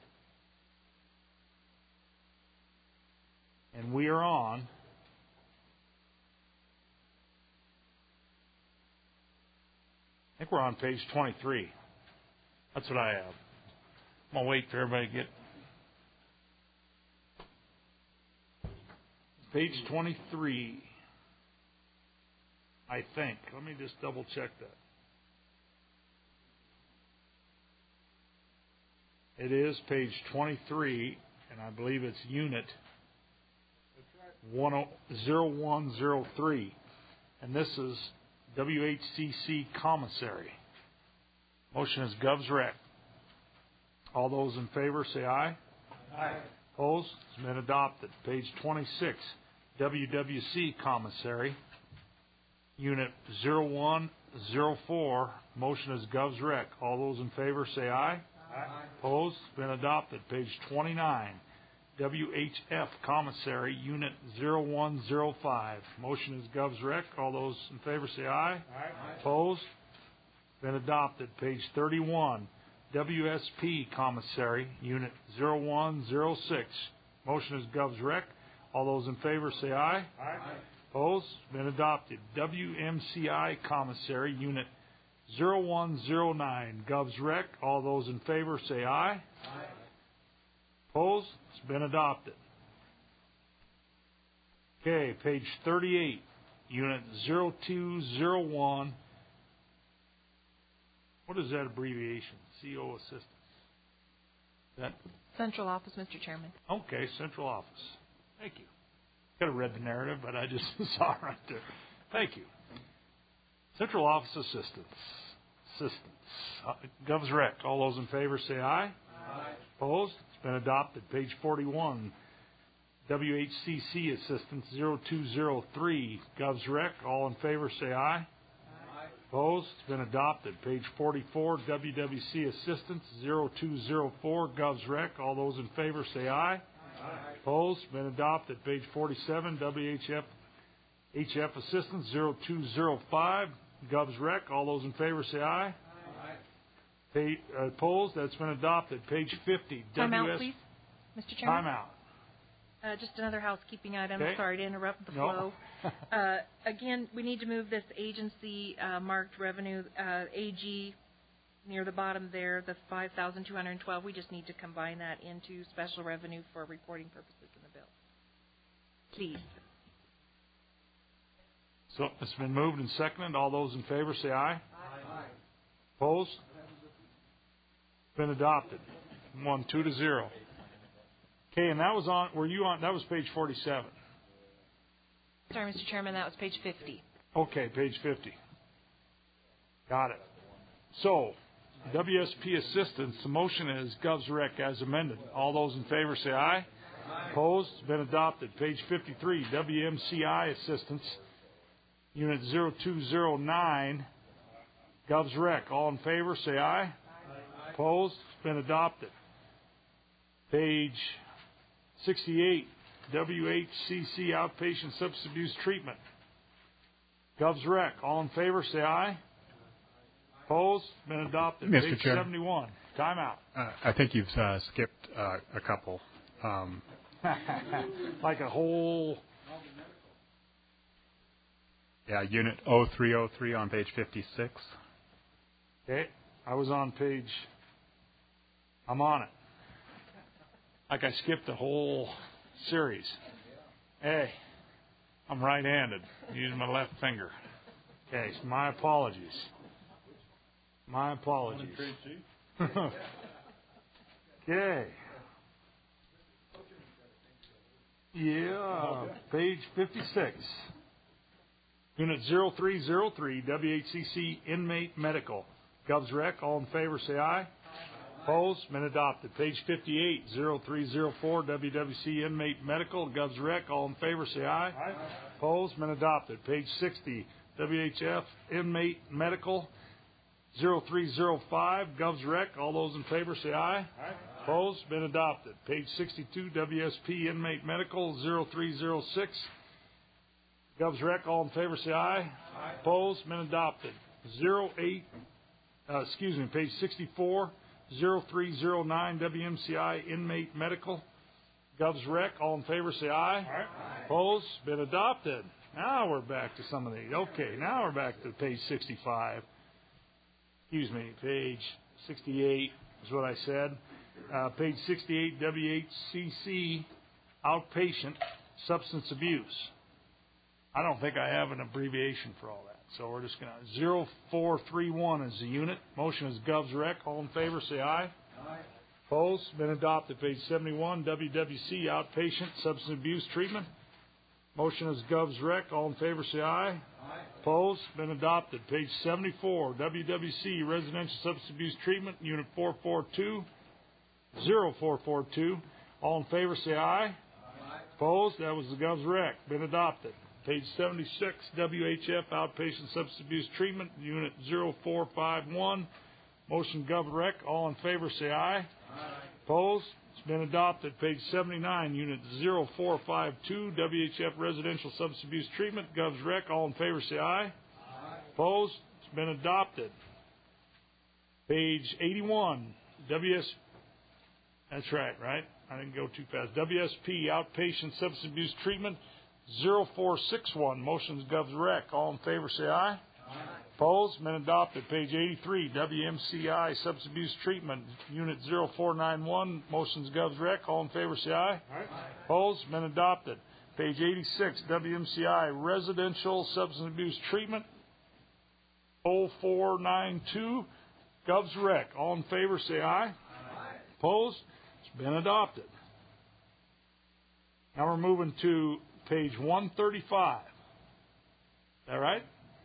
And we are on I think we're on page 23. That's what I have. I'm going to wait for everybody to get page 23, I think. Let me just double check that. It is page 23, and I believe it's unit. That's right. 0103. And this is WHCC Commissary. Motion is Gov's Rec. All those in favor say aye. Aye. Opposed? It's been adopted. Page 26, WWC Commissary, Unit 0104. Motion is Gov's Rec. All those in favor say aye. Aye. Opposed? It's been adopted. Page 29, WHF Commissary, Unit 0105. Motion is Gov's Rec. All those in favor say aye. Aye. Opposed? Been adopted. Page 31, WSP Commissary, Unit 0106. Motion is Gov's Rec. All those in favor say aye. Aye. Opposed? Been adopted. WMCI Commissary, Unit 0109. Gov's Rec. All those in favor say aye. Aye. Opposed? It's been adopted. Okay, page 38, Unit 0201. What is that abbreviation? CO Assistance. That Central office, Mr. Chairman. okay? Central Office. Thank you. Could have read the narrative, but I just saw it right there. Thank you. Central Office Assistance. Gov's Rec. All those in favor say aye. Aye. Opposed? It's been adopted. Page 41. WHCC Assistance 0203. Gov's Rec. All in favor say aye. Aye. Opposed? It's been adopted. Page 44. WWC Assistance 0204. Gov's Rec. All those in favor say aye. Aye. Opposed? Been adopted. Page 47. HF Assistance 0205. Gov's Rec. All those in favor say aye. Aye. Opposed? That's been adopted. Page 50. Time out, please, Mr. Chairman. Time out. Just another housekeeping item. Okay. Sorry to interrupt the No. flow. Again, we need to move this agency marked revenue, AG, near the bottom there, the 5,212. We just need to combine that into special revenue for reporting purposes in the bill. Please. So it's been moved and seconded. All those in favor say aye. Aye. Opposed? Been adopted. 2-0. Okay, and that was on. Were you on? That was page 47. Sorry, Mr. Chairman, that was page 50. Okay, page 50. Got it. So, WSP Assistance, the motion is Gov's Rec as amended. All those in favor say aye. Aye. Opposed? Been adopted. Page 53, WMCI Assistance, Unit 0209. Gov's Rec. All in favor say aye. Aye. Opposed? Been adopted. Page 68, WHCC Outpatient Substance Abuse Treatment. Gov's Rec. All in favor say aye. Opposed? Been adopted. Mr. Page Chair. 71. Time out. I think you've skipped a couple. Like a whole... Yeah, Unit 0303 on page 56. Okay. I was on page... I'm on it. Like I skipped the whole series. Hey, I'm right-handed. Using my left finger. Okay, so my apologies. My apologies. Okay. Yeah, page 56. Unit 0303, WHCC Inmate Medical. Gov's Rec. All in favor say aye. Opposed? Been adopted. Page 58, 0304, WWC Inmate Medical. Gov's Rec. All in favor say aye. Aye. Opposed? Been adopted. Page 60, WHF Inmate Medical. 0305, Gov's Rec. All those in favor say aye. Aye. Opposed? Been adopted. Page 62, WSP Inmate Medical. 0306, Gov's Rec. All in favor say aye. Aye. Opposed? Been adopted. Page 64, 0309, WMCI Inmate Medical. Gov's Rec. All in favor say aye. Aye. Opposed? Been adopted. Now we're back to some of these. Okay, now we're back to page 65. Excuse me, page 68 is what I said. Page 68, WHCC Outpatient Substance Abuse. I don't think I have an abbreviation for all that. So we're just going to 0431 is the unit. Motion is Gov's Rec. All in favor say aye. Aye. Opposed? Been adopted. Page 71, WWC Outpatient Substance Abuse Treatment. Motion is Gov's Rec. All in favor, say aye. Aye. Opposed? Been adopted. Page 74, WWC Residential Substance Abuse Treatment, Unit 0442. All in favor, say aye. Aye. Opposed? That was the Gov's Rec. Been adopted. Page 76, WHF Outpatient Substance Abuse Treatment, Unit 0451. Motion Gov Rec. All in favor, say aye. Aye. Opposed? It's been adopted. Page 79, Unit 0452, WHF Residential Substance Abuse Treatment, Gov's Rec. All in favor, say aye. Aye. Opposed? It's been adopted. Page 81, that's right? I didn't go too fast. WSP Outpatient Substance Abuse Treatment, 0461. Motion's Gov's Rec. All in favor, say aye. Aye. Opposed? Been adopted. Page 83, WMCI Substance Abuse Treatment, Unit 0491. Motion's Gov's Rec. All in favor, say aye. Aye. Opposed? Been adopted. Page 86, WMCI Residential Substance Abuse Treatment, 0492. Gov's Rec. All in favor, say aye. Aye. Opposed? It's been adopted. Now we're moving to page 135. Is that right?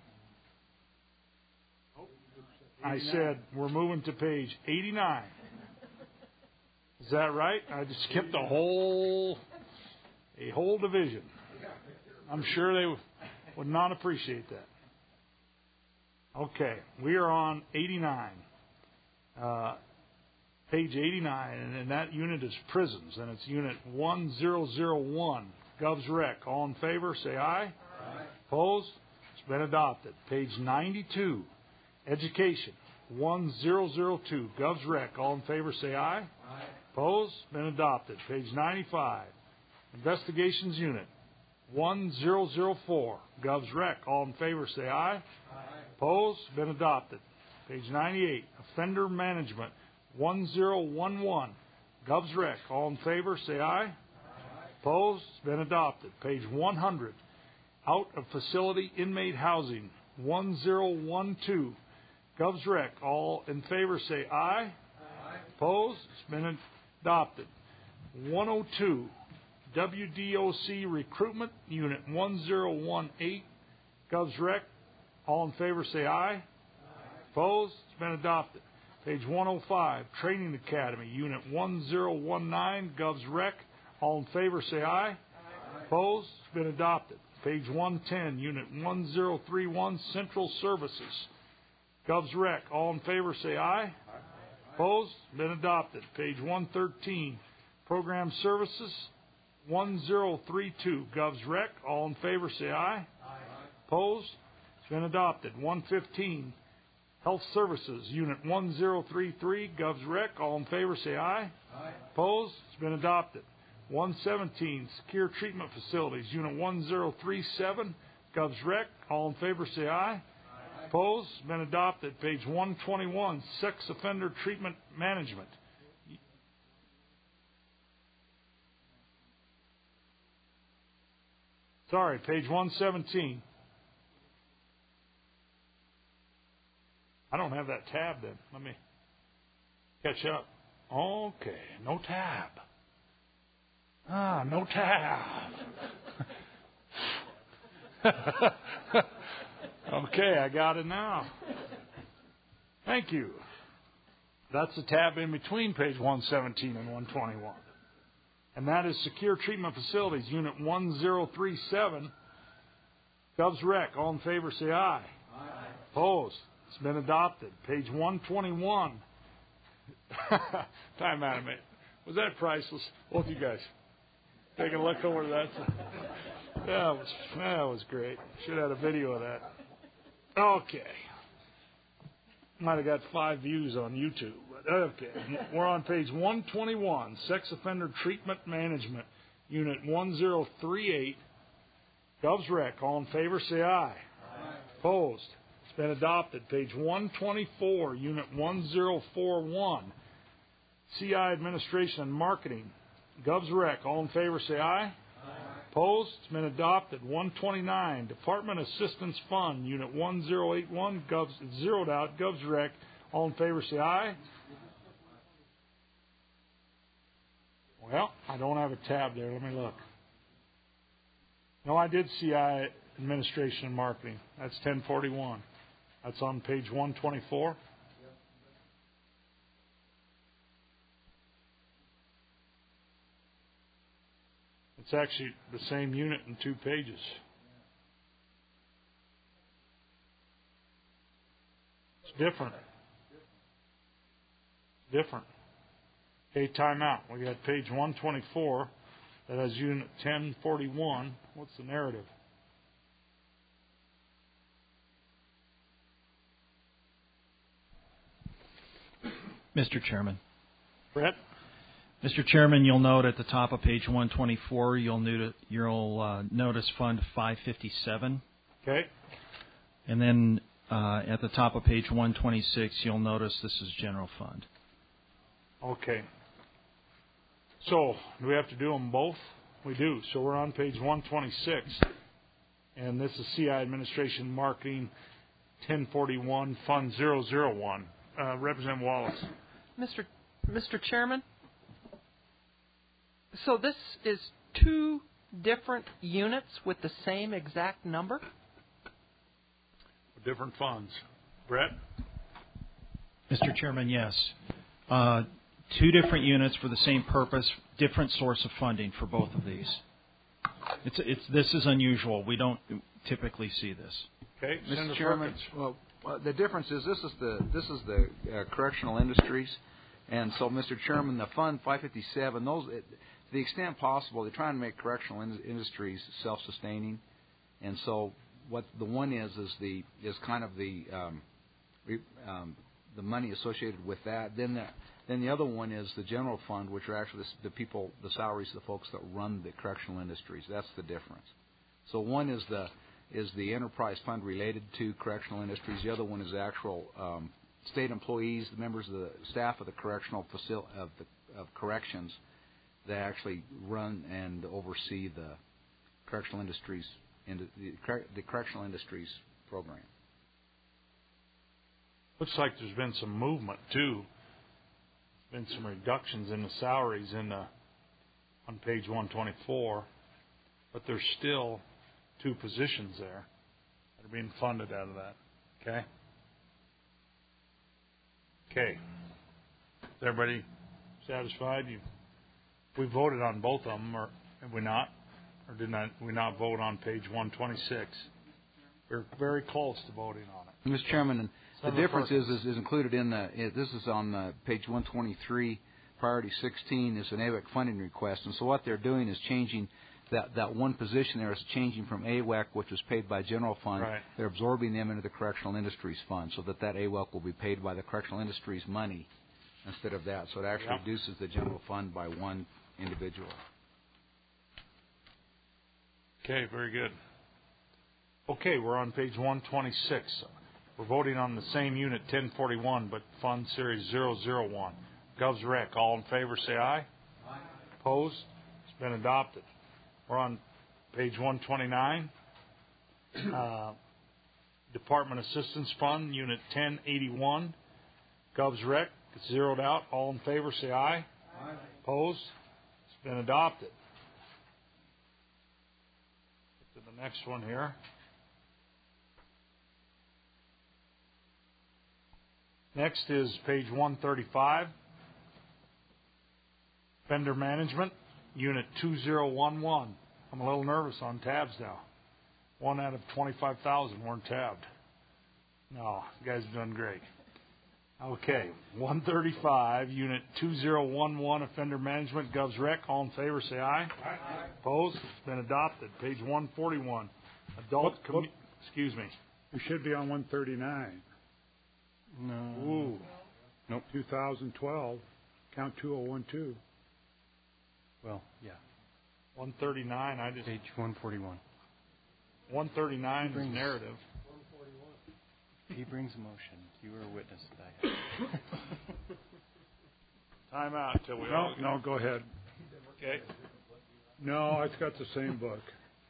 I said we're moving to page 89. Is that right? I just skipped a whole division. I'm sure they would not appreciate that. Okay, we are on 89. Page 89, and that unit is prisons, and it's unit 1001. Gov's Rec. All in favor, say aye. Aye. Opposed? It's been adopted. Page 92. Education, 1002. Gov's Rec. All in favor, say aye. Aye. Opposed? Been adopted. Page 95. Investigations Unit, 1004. Gov's Rec. All in favor, say aye. Aye. Opposed? Been adopted. Page 98. Offender Management, 1011. Gov's Rec. All in favor, say aye. Aye. Opposed? Been adopted. Page 100. Out of Facility Inmate Housing, 1012. Gov's Rec. All in favor, say aye. Aye. Opposed? It's been adopted. 102. WDOC Recruitment, Unit 1018. Gov's Rec. All in favor, say aye. Aye. Opposed? It's been adopted. Page 105. Training Academy, Unit 1019. Gov's Rec. All in favor, say aye. Aye. Opposed? It's been adopted. Page 110. Unit 1031. Central Services. Gov's Rec. All in favor, say aye. Aye. Opposed? Been adopted. Page 113. Program Services, 1032. Gov's Rec. All in favor, say aye. Aye. Opposed? It's been adopted. 115. Health Services, Unit 1033. Gov's Rec. All in favor, say aye. Aye. Opposed? It's been adopted. 117. Secure Treatment Facilities, Unit 1037. Gov's Rec. All in favor, say aye. Opposed? Been adopted. Page 121, Sex Offender Treatment Management. Sorry, page 117. I don't have that tab then. Let me catch up. Okay, no tab. No tab. Okay, I got it now. Thank you. That's the tab in between page 117 and 121. And that is Secure Treatment Facilities, Unit 1037. Gov's Rec. All in favor, say aye. Aye. Opposed? It's been adopted. Page 121. Time out a minute. Was that priceless? Both of you guys. Take a look over that. That was great. Should have had a video of that. Okay. Might have got 5 views on YouTube. But okay. We're on page 121. Sex Offender Treatment Management, Unit 1038. Gov's Rec. All in favor, say aye. Aye. Opposed? It's been adopted. Page 124. Unit 1041. CI Administration and Marketing. Gov's Rec. All in favor, say aye. Opposed? It's been adopted. 129. Department Assistance Fund, Unit 1081, zeroed out. Gov's Rec. All in favor, say aye. Well, I don't have a tab there. Let me look. No, I did CI Administration and Marketing. That's 1041. That's on page 124. It's actually the same unit in 2 pages. It's different. Different. Okay, time out. We got page 124 that has unit 1041. What's the narrative? Mr. Chairman. Brett? Mr. Chairman, you'll note at the top of page 124, you'll notice Fund 557. Okay. And then at the top of page 126, you'll notice this is General Fund. Okay. So, do we have to do them both? We do. So we're on page 126, and this is CI Administration Marketing 1041 Fund 001. Representative Wallace. Mr. Chairman, so this is 2 different units with the same exact number? Different funds. Brett? Mr. Chairman, yes. 2 different units for the same purpose, different source of funding for both of these. This is unusual. We don't typically see this. Okay, Mr. Chairman. Well, the difference is this is the correctional industries, and so, Mr. Chairman, the Fund 557, those, to the extent possible, they're trying to make correctional industries self-sustaining, and so what the one is kind of the money associated with that. Then the other one is the general fund, which are actually the people, the salaries of the folks that run the correctional industries. That's the difference. So one is the enterprise fund related to correctional industries. The other one is the actual state employees, the members of the staff of the correctional of corrections that actually run and oversee the correctional industries the correctional industries program. Looks like there's been some movement too. Been some reductions in the salaries on page 124, but there's still 2 positions there that are being funded out of that. Okay. Okay. Is everybody satisfied? We voted on both of them, or have we not? Or did we not vote on page 126? We're very close to voting on it. Mr. Chairman, the difference is included in this is on page 123, priority 16 is an AWEC funding request. And so what they're doing is changing that one position there is changing from AWEC, which was paid by general fund. Right. They're absorbing them into the correctional industries fund so that AWEC will be paid by the correctional industries money instead of that. So it actually reduces the general fund by one individual. Okay, very good. Okay, we're on page 126. We're voting on the same unit, 1041, but Fund Series 001. Govs Rec, all in favor, say aye. Aye. Opposed? It's been adopted. We're on page 129. Department Assistance Fund, Unit 1081. Govs Rec, it's zeroed out. All in favor, say aye. Aye. Opposed? It's been adopted. Get to the next one here. Next is page 135. Vendor Management, Unit 2011. I'm a little nervous on tabs now. 1 out of 25,000 weren't tabbed. No, you guys have done great. Okay, 135, Unit 2011, Offender Management, Govs Rec. All in favor, say aye. Aye. Opposed? It's been adopted. Page 141. Excuse me. We should be on 139. No. Ooh. Nope. 2012. Count 2012. Well, yeah. 139. I just. Page 141. 139 is narrative. 141. He brings emotion. You were a witness to that. Time out till we all. No, go ahead. Okay. No, it's got the same book.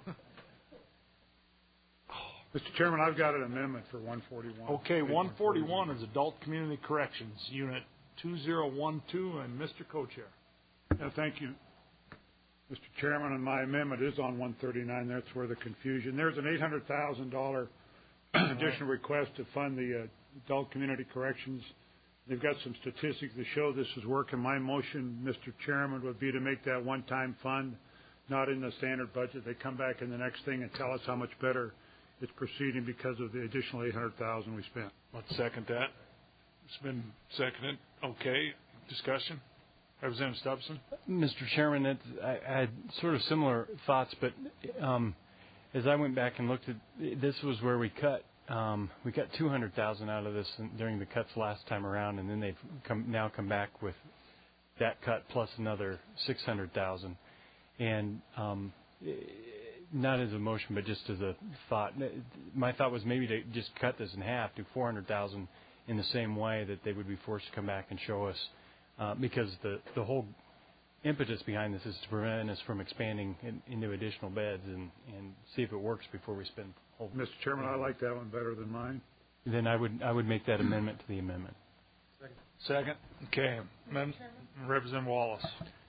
Mr. Chairman, I've got an amendment for 141. Okay, 141 is Adult Community Corrections, Unit 2012, and Mr. Co-Chair. Yeah, thank you. Mr. Chairman, and my amendment is on 139. That's where the confusion. There's an $800,000 additional request to fund the adult community corrections. They've got some statistics that show this is working. My motion, Mr. Chairman, would be to make that one-time fund, not in the standard budget. They come back in the next thing and tell us how much better it's proceeding because of the additional $800,000 we spent. Let's second that. It's been seconded. Okay. Discussion? Representative Stubbson? Mr. Chairman, I had sort of similar thoughts, but as I went back and looked at this, was where we cut $200,000 out of this during the cuts last time around, and then they've now come back with that cut plus another $600,000, and not as a motion, but just as a thought. My thought was maybe to just cut this in half, do $400,000 in the same way that they would be forced to come back and show us. Because the whole impetus behind this is to prevent us from expanding into additional beds and see if it works before we spend. Mr. Chairman, I like that one better than mine. Then I would make that amendment to the amendment. Second. Okay. Representative Wallace.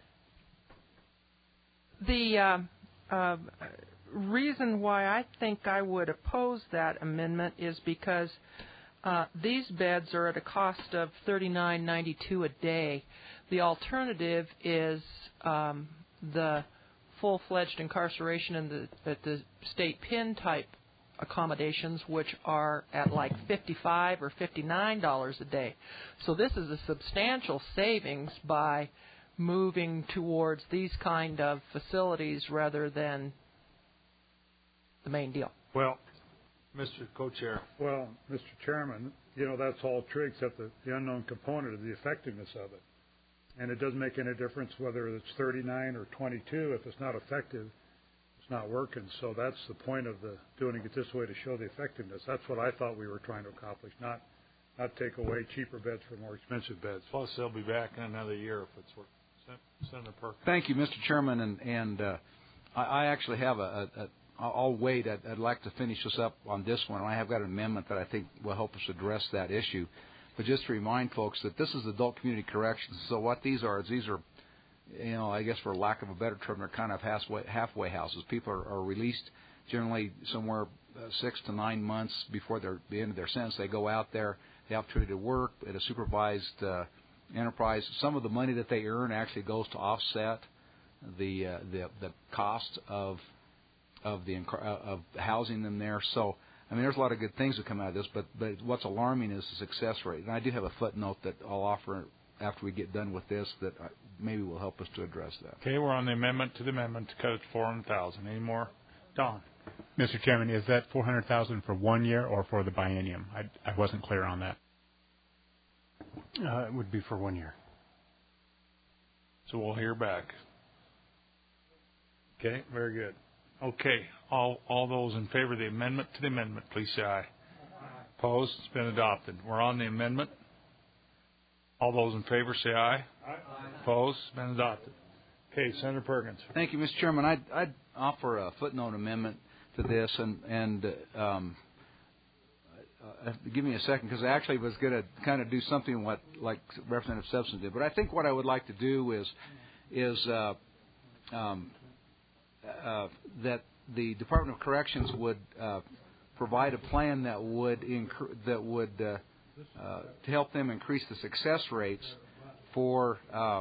The reason why I think I would oppose that amendment is because these beds are at a cost of $39.92 a day. The alternative is the full-fledged incarceration at the state pen type accommodations, which are at like $55 or $59 a day. So this is a substantial savings by moving towards these kind of facilities rather than the main deal. Well, Mr. Co-Chair. Well, Mr. Chairman, that's all true except the unknown component of the effectiveness of it. And it doesn't make any difference whether it's 39 or 22. If it's not effective, it's not working. So that's the point of doing it this way, to show the effectiveness. That's what I thought we were trying to accomplish, not take away cheaper beds for more expensive beds. Plus, they'll be back in another year if it's working. Senator Perkins. Thank you, Mr. Chairman. And I actually have I'll wait. I'd like to finish this up on this one. I have got an amendment that I think will help us address that issue. But just to remind folks that this is adult community corrections. So what these are, I guess for lack of a better term, they're kind of halfway houses. People are released generally somewhere 6 to 9 months before the end of their sentence. They go out there, the opportunity to work at a supervised enterprise. Some of the money that they earn actually goes to offset the cost of housing them there. So, there's a lot of good things that come out of this, but what's alarming is the success rate. And I do have a footnote that I'll offer after we get done with this that maybe will help us to address that. Okay, we're on the amendment to cut it to $400,000. Any more? Don. Mr. Chairman, is that $400,000 for 1 year or for the biennium? I wasn't clear on that. It would be for 1 year. So we'll hear back. Okay, very good. Okay, all those in favor of the amendment to the amendment, please say aye. Opposed? It's been adopted. We're on the amendment. All those in favor say aye. Aye. Opposed? It's been adopted. Okay, Senator Perkins. Thank you, Mr. Chairman. I'd offer a footnote amendment to this, and give me a second, because I actually was going to kind of do something like Representative Stubbson did. But I think what I would like to do is that the Department of Corrections would provide a plan that would to help them increase the success rates for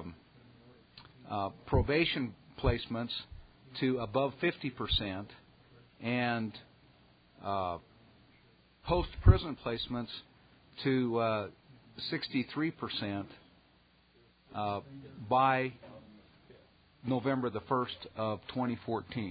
probation placements to above 50% and post-prison placements to 63% by November the 1st of 2014.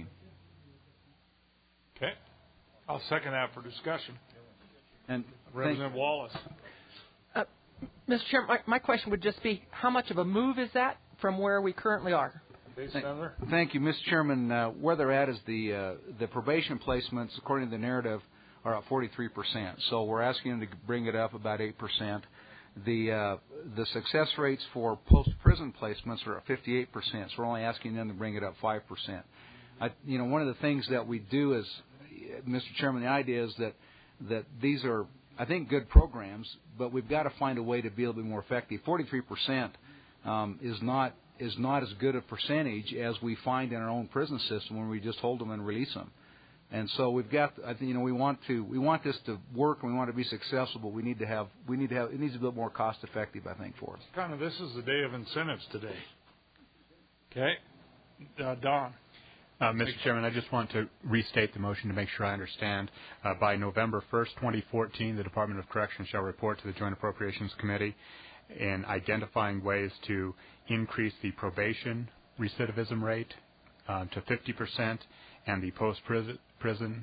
Okay. I'll second that for discussion. And Representative Wallace. Mr. Chairman, my question would just be, how much of a move is that from where we currently are? Thank you, Mr. Chairman. Where they're at is the probation placements, according to the narrative, are at 43%. So we're asking them to bring it up about 8%. The success rates for post-prison placements are at 58%. So we're only asking them to bring it up 5%. One of the things that we do is, Mr. Chairman, the idea is that these are, I think, good programs, but we've got to find a way to be able to be more effective. 43% is not as good a percentage as we find in our own prison system when we just hold them and release them. And so we've got, I think, we want this to work and we want to be successful, but it needs to be a little more cost effective, I think, for us. This is the day of incentives today. Okay, Don. Mr. Chairman, I just want to restate the motion to make sure I understand. By November 1st, 2014, the Department of Corrections shall report to the Joint Appropriations Committee in identifying ways to increase the probation recidivism rate to 50% and the post-prison.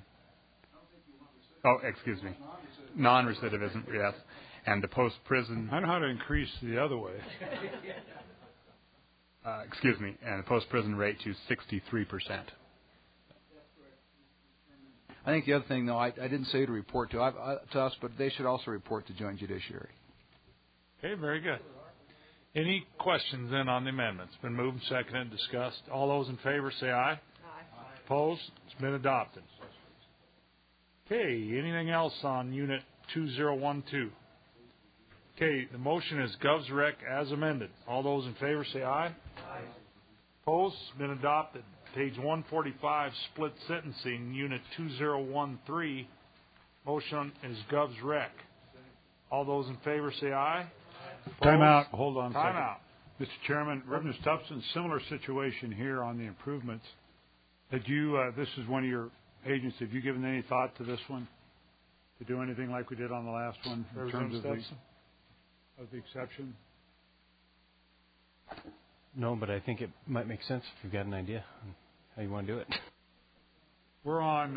Non-recidivism, yes. And the post-prison. I know how to increase the other way. And the post-prison rate to 63%. I think the other thing, though, I didn't say to report to us, but they should also report to Joint Judiciary. Okay, very good. Any questions then on the amendments? Been moved, seconded, discussed. All those in favor say aye. Aye. Opposed? It's been adopted. Okay, anything else on Unit 2012? Okay, the motion is GovsRec as amended. All those in favor say aye. Aye. Opposed? It's been adopted. Page 145, split sentencing, Unit 2013. Motion is GovsRec. All those in favor say aye. Opposed? Time out. Hold on a second. Time out. Mr. Chairman, Reverend Stupson, similar situation here on the improvements. Did you, this is one of your agents, have you given any thought to this one? To do anything like we did on the last one in terms of the exception? No, but I think it might make sense if you've got an idea on how you want to do it. We're on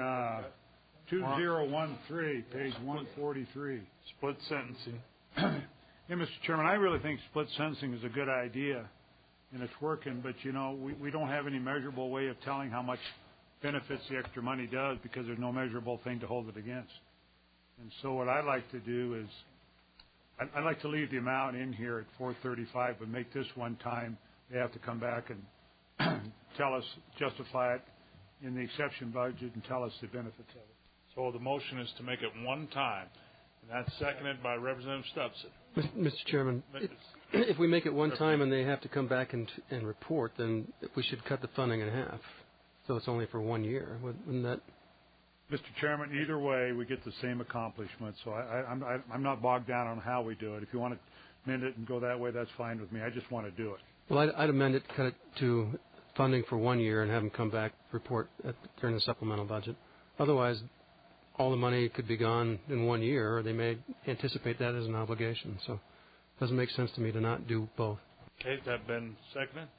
2013, page 143. Split sentencing. Yeah, Mr. Chairman, I really think split sentencing is a good idea, and it's working, but, we don't have any measurable way of telling how much benefits the extra money does because there's no measurable thing to hold it against. And so what I'd like to do is I'd like to leave the amount in here at 435, but make this one time. They have to come back and tell us, justify it in the exception budget and tell us the benefits of it. So the motion is to make it one time, and that's seconded by Representative Stupson. Mr. Chairman, if we make it one time and they have to come back and report, then we should cut the funding in half. So it's only for 1 year. Wouldn't that? Mr. Chairman, either way, we get the same accomplishment. So I'm not bogged down on how we do it. If you want to amend it and go that way, that's fine with me. I just want to do it. Well, I'd amend it, cut it to funding for 1 year and have them come back, report during the supplemental budget. Otherwise, all the money could be gone in 1 year, or they may anticipate that as an obligation. So it doesn't make sense to me to not do both. Okay, has that been seconded?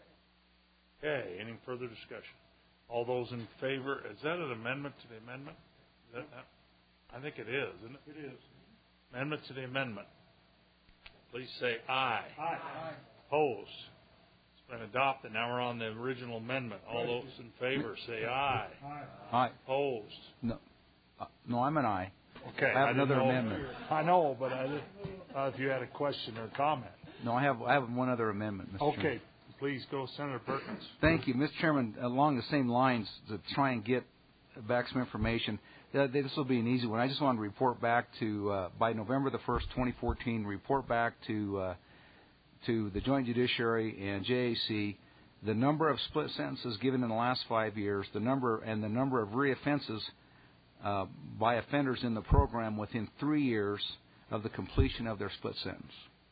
Okay, any further discussion? All those in favor, is that an amendment to the amendment? I think it is, isn't it? It is. Amendment to the amendment. Please say aye. Aye. Opposed? It's been adopted. Now we're on the original amendment. All those in favor say aye. Aye. Aye. Opposed? No, I'm an aye. Okay. I have another amendment. I know, but I didn't if you had a question or comment. No, I have one other amendment, Mr. Chairman. Okay. Please go, Senator Perkins. Thank you, Mr. Chairman. Along the same lines, to try and get back some information, this will be an easy one. I just want to report back to by November the 1st, 2014. Report back to the Joint Judiciary and JAC the number of split sentences given in the last 5 years, the number of reoffenses by offenders in the program within 3 years of the completion of their split sentence.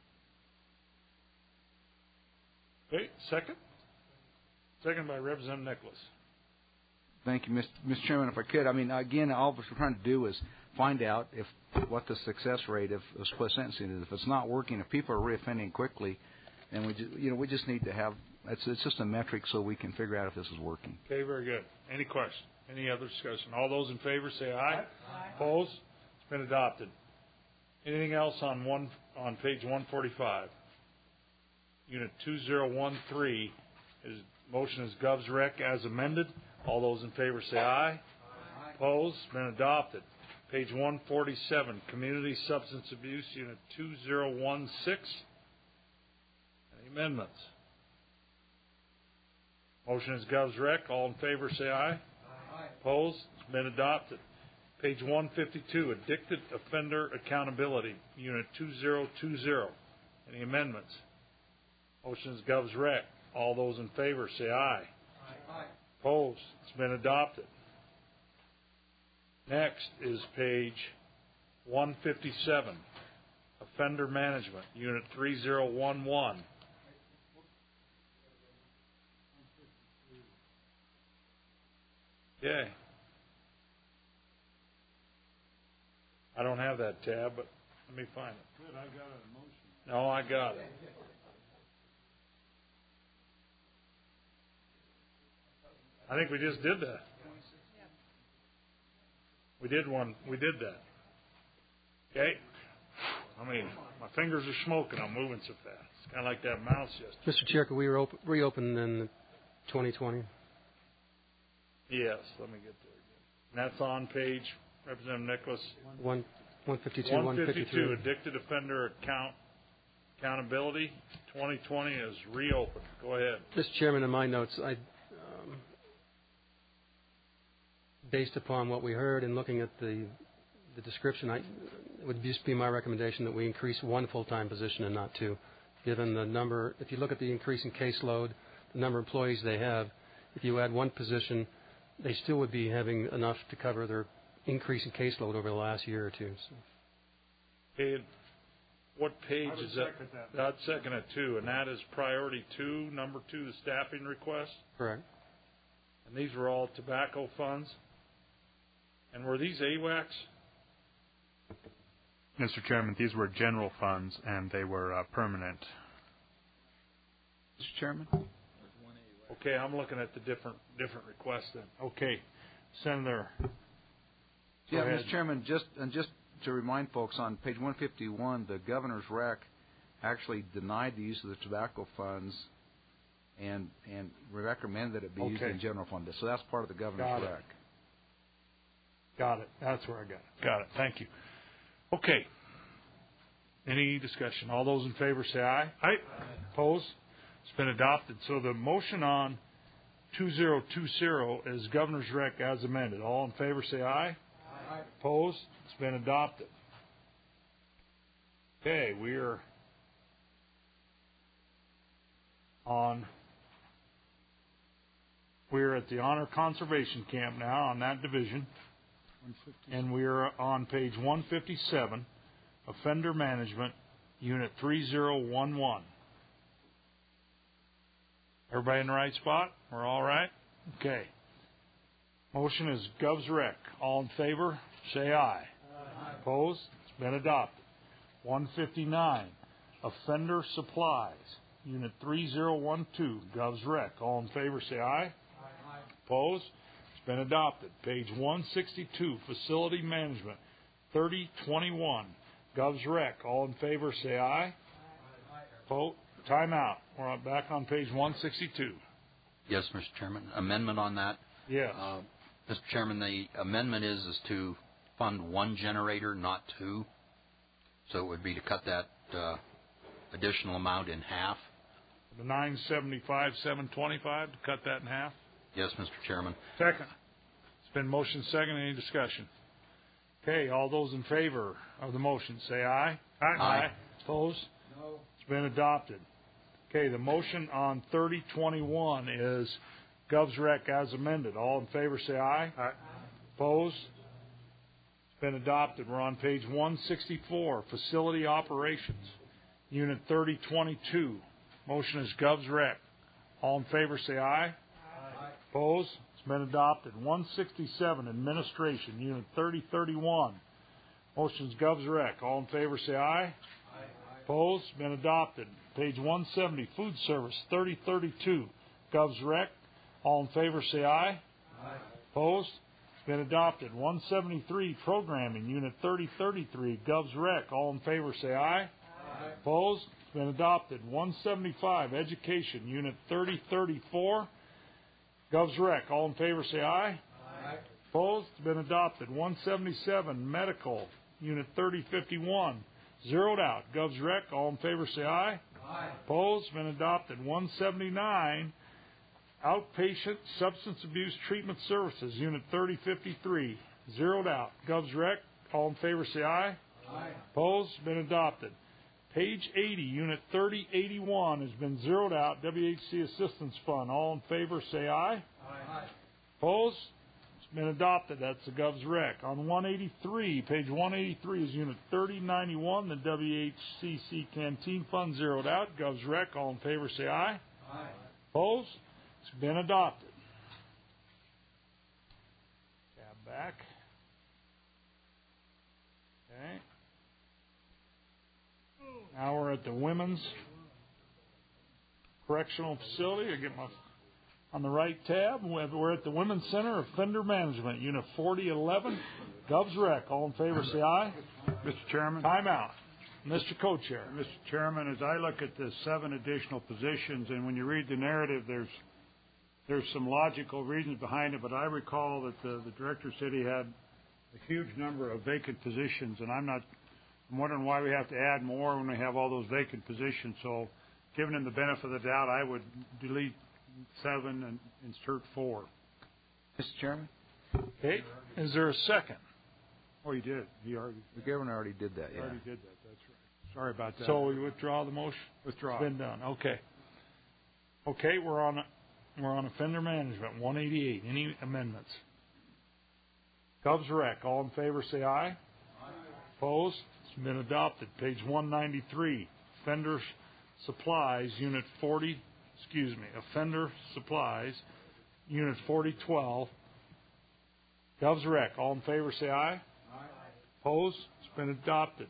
Okay, second? Second by Representative Nicholas. Thank you, Mr. Chairman. If I could, again, all we're trying to do is find out what the success rate of split sentencing is. If it's not working, if people are reoffending quickly, then we just need to have it's just a metric so we can figure out if this is working. Okay, very good. Any question? Any other discussion? All those in favor say aye. Aye. Opposed? It's been adopted. Anything else on page 145? Unit 2013 motion is GovsRec as amended. All those in favor say aye. Aye. Opposed? It's been adopted. Page 147, Community Substance Abuse, Unit 2016. Any amendments? Motion is GovsRec. All in favor say aye. Aye. Opposed? It's been adopted. Page 152, Addicted Offender Accountability, Unit 2020. Any amendments? Motion is Govs Rec. All those in favor say aye. Aye. Opposed? It's been adopted. Next is page 157, Offender Management, Unit 3011. Okay. I don't have that tab, but let me find it. Good, I got a motion. No, I got it. I think we just did that. We did that. Okay? I mean, my fingers are smoking. I'm moving so fast. It's kind of like that mouse yesterday. Mr. Chair, could we reopen in 2020? Yes, let me get there again. And that's on page, Representative Nicholas. 152, 152, Addicted Offender Accountability 2020 is reopened. Go ahead. Mr. Chairman, in my notes, based upon what we heard and looking at the description, it would just be my recommendation that we increase one full-time position and not two. Given the number, if you look at the increase in caseload, the number of employees they have, if you add one position, they still would be having enough to cover their increase in caseload over the last year or two. So. Okay, what page is that? I'd second it too, and that is priority 2, number 2, the staffing request. Correct. And these were all tobacco funds. And were these AWACS? Mr. Chairman, these were general funds, and they were permanent. Mr. Chairman? Okay, I'm looking at the different requests then. Okay, Senator. Yeah, Mr. Chairman, just to remind folks, on page 151, the governor's rec actually denied the use of the tobacco funds and recommended that it be used in general fund. So that's part of the governor's rec. Got it. That's where I got it. Got it. Thank you. Okay. Any discussion? All those in favor say aye. Aye. Opposed? It's been adopted. So the motion on 2020 is governor's rec as amended. All in favor say aye. Aye. Opposed? It's been adopted. Okay, we're at the Honor Conservation Camp now on that division. And we're on page 157, Offender Management, Unit 3011. Everybody in the right spot? We're all right? Okay. Motion is Govs Rec. All in favor, say aye. Aye. Opposed? It's been adopted. 159, Offender Supplies, Unit 3012, Govs Rec. All in favor, say aye. Aye. Opposed? It's been adopted. Page 162, Facility Management, 3021, Govs Rec. All in favor, say aye. Vote. Time out. We're back on page 162. Yes, Mr. Chairman. Amendment on that? Yes. Mr. Chairman, the amendment is to fund one generator, not two. So it would be to cut that additional amount in half. The 975, 725, to cut that in half? Yes, Mr. Chairman. Second. It's been motion second. Any discussion? Okay, all those in favor of the motion say aye. Aye. Aye. Opposed? No. It's been adopted. Okay, the motion on 3021 is Govs Rec as amended. All in favor say aye. Aye. Opposed? It's been adopted. We're on page 164, Facility Operations, Unit 3022. Motion is Govs Rec. All in favor say aye. Aye. Opposed? It's been adopted. 167, Administration, Unit 3031. Motion is Govs Rec. All in favor say aye. Aye. Opposed? It's been adopted. Page 170, Food Service, 3032. Govs Rec. All in favor say aye. Aye. Opposed? It's been adopted. 173, Programming, Unit 3033. Govs Rec. All in favor say aye. Aye. Opposed? It's been adopted. 175, Education, Unit 3034. Govs Rec. All in favor say aye. Aye. Opposed? It's been adopted. 177, Medical, Unit 3051. Zeroed out. Govs Rec. All in favor say aye. Aye. Opposed? It's been adopted. 179, Outpatient Substance Abuse Treatment Services, Unit 3053. Zeroed out. Govs Rec. All in favor say aye. Aye. Opposed? It's been adopted. Page 80, Unit 3081 has been zeroed out. WHC Assistance Fund. All in favor, say aye. Aye. Opposed? It's been adopted. That's the Gov's Rec. On 183, page 183 is Unit 3091, the WHCC Canteen Fund zeroed out. Gov's Rec. All in favor, say aye. Aye. Opposed? It's been adopted. Tab back. Okay. Now we're at the Women's Correctional Facility. I get my on the right tab. We're at the Women's Center Offender Management, Unit 4011, Gov's Rec. All in favor, say aye. Mr. Chairman. Time out. Mr. Co-Chair. Mr. Chairman, as I look at the 7 additional positions, and when you read the narrative, there's some logical reasons behind it, but I recall that the director said he had a huge number of vacant positions, and I'm wondering why we have to add more when we have all those vacant positions. So, giving him the benefit of the doubt, I would delete 7 and insert 4. Mr. Chairman? Okay. Is there a second? Oh, he did. He already. The governor already did that. He Yeah. already did that. That's right. Sorry about that. So we withdraw the motion? Withdraw. It's been done. Okay. Okay, we're on offender management, 188. Any amendments? Gov's Rec. All in favor, say aye. Aye. Opposed? It's been adopted. Page 193. Offender Supplies, Unit 40. Offender Supplies, Unit 4012. Gov's Rec. All in favor, say aye. Aye. Opposed? It's been adopted.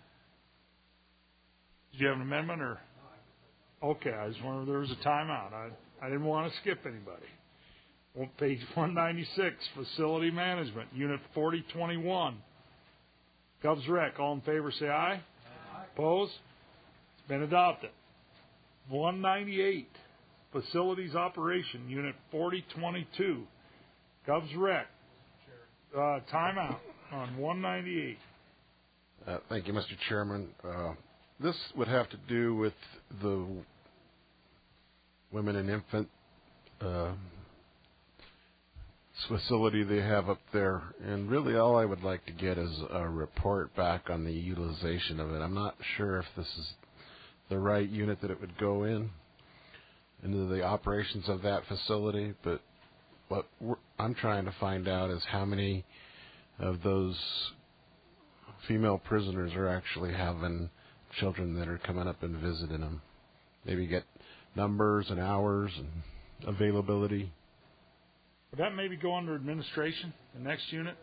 Did you have an amendment or? Okay, I just wondered if there was a timeout. I didn't want to skip anybody. On page 196, Facility Management, Unit 4021. Gov's Rec. All in favor, say aye. Aye. Opposed? It's been adopted. 198, Facilities Operation, Unit 4022. Gov's Rec. Timeout on 198. Thank you, Mr. Chairman. This would have to do with the women and infant facility they have up there, and really all I would like to get is a report back on the utilization of it. I'm not sure if this is the right unit that it would go into the operations of that facility, but what I'm trying to find out is how many of those female prisoners are actually having children that are coming up and visiting them. Maybe get numbers and hours and availability. Would that maybe go under administration, the next unit?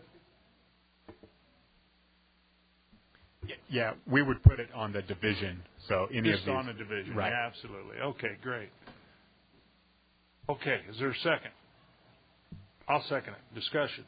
Yeah, we would put it on the division. So any Just of these, on the division, right? Yeah, absolutely. Okay, great. Okay, is there a second? I'll second it. Discussion.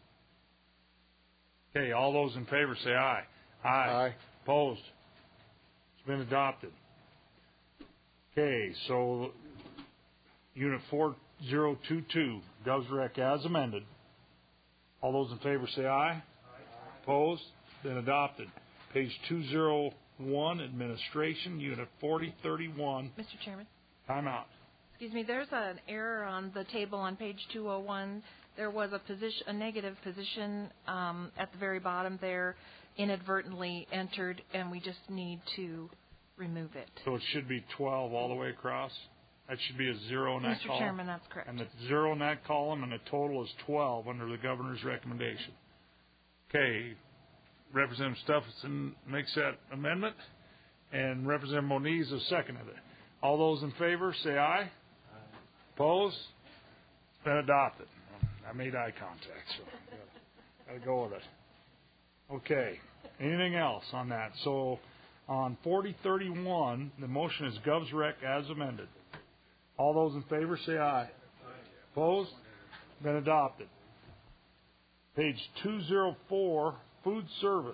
Okay, all those in favor say aye. Aye. Aye. Opposed? It's been adopted. Okay, so Unit 4022, Gov's Rec as amended. All those in favor say aye. Aye. Opposed? It's been adopted. Page 201, Administration, Unit 4031. Mr. Chairman? Time out. Excuse me, there's an error on the table on page 201. There was a negative position at the very bottom there, inadvertently entered, and we just need to remove it. So it should be 12 all the way across? That should be a 0 in that Mr. column? Chairman, that's correct. And the 0 in that column, and the total is 12 under the governor's recommendation. Okay. Representative Stephenson makes that amendment, and Representative Moniz has seconded it. All those in favor, say aye. Aye. Opposed? It's been adopted. I made eye contact, so got to go with it. Okay. Anything else on that? So on 4031, the motion is Gov's Rec as amended. All those in favor, say aye. Aye. Opposed? Been adopted. Page 204, Food Service.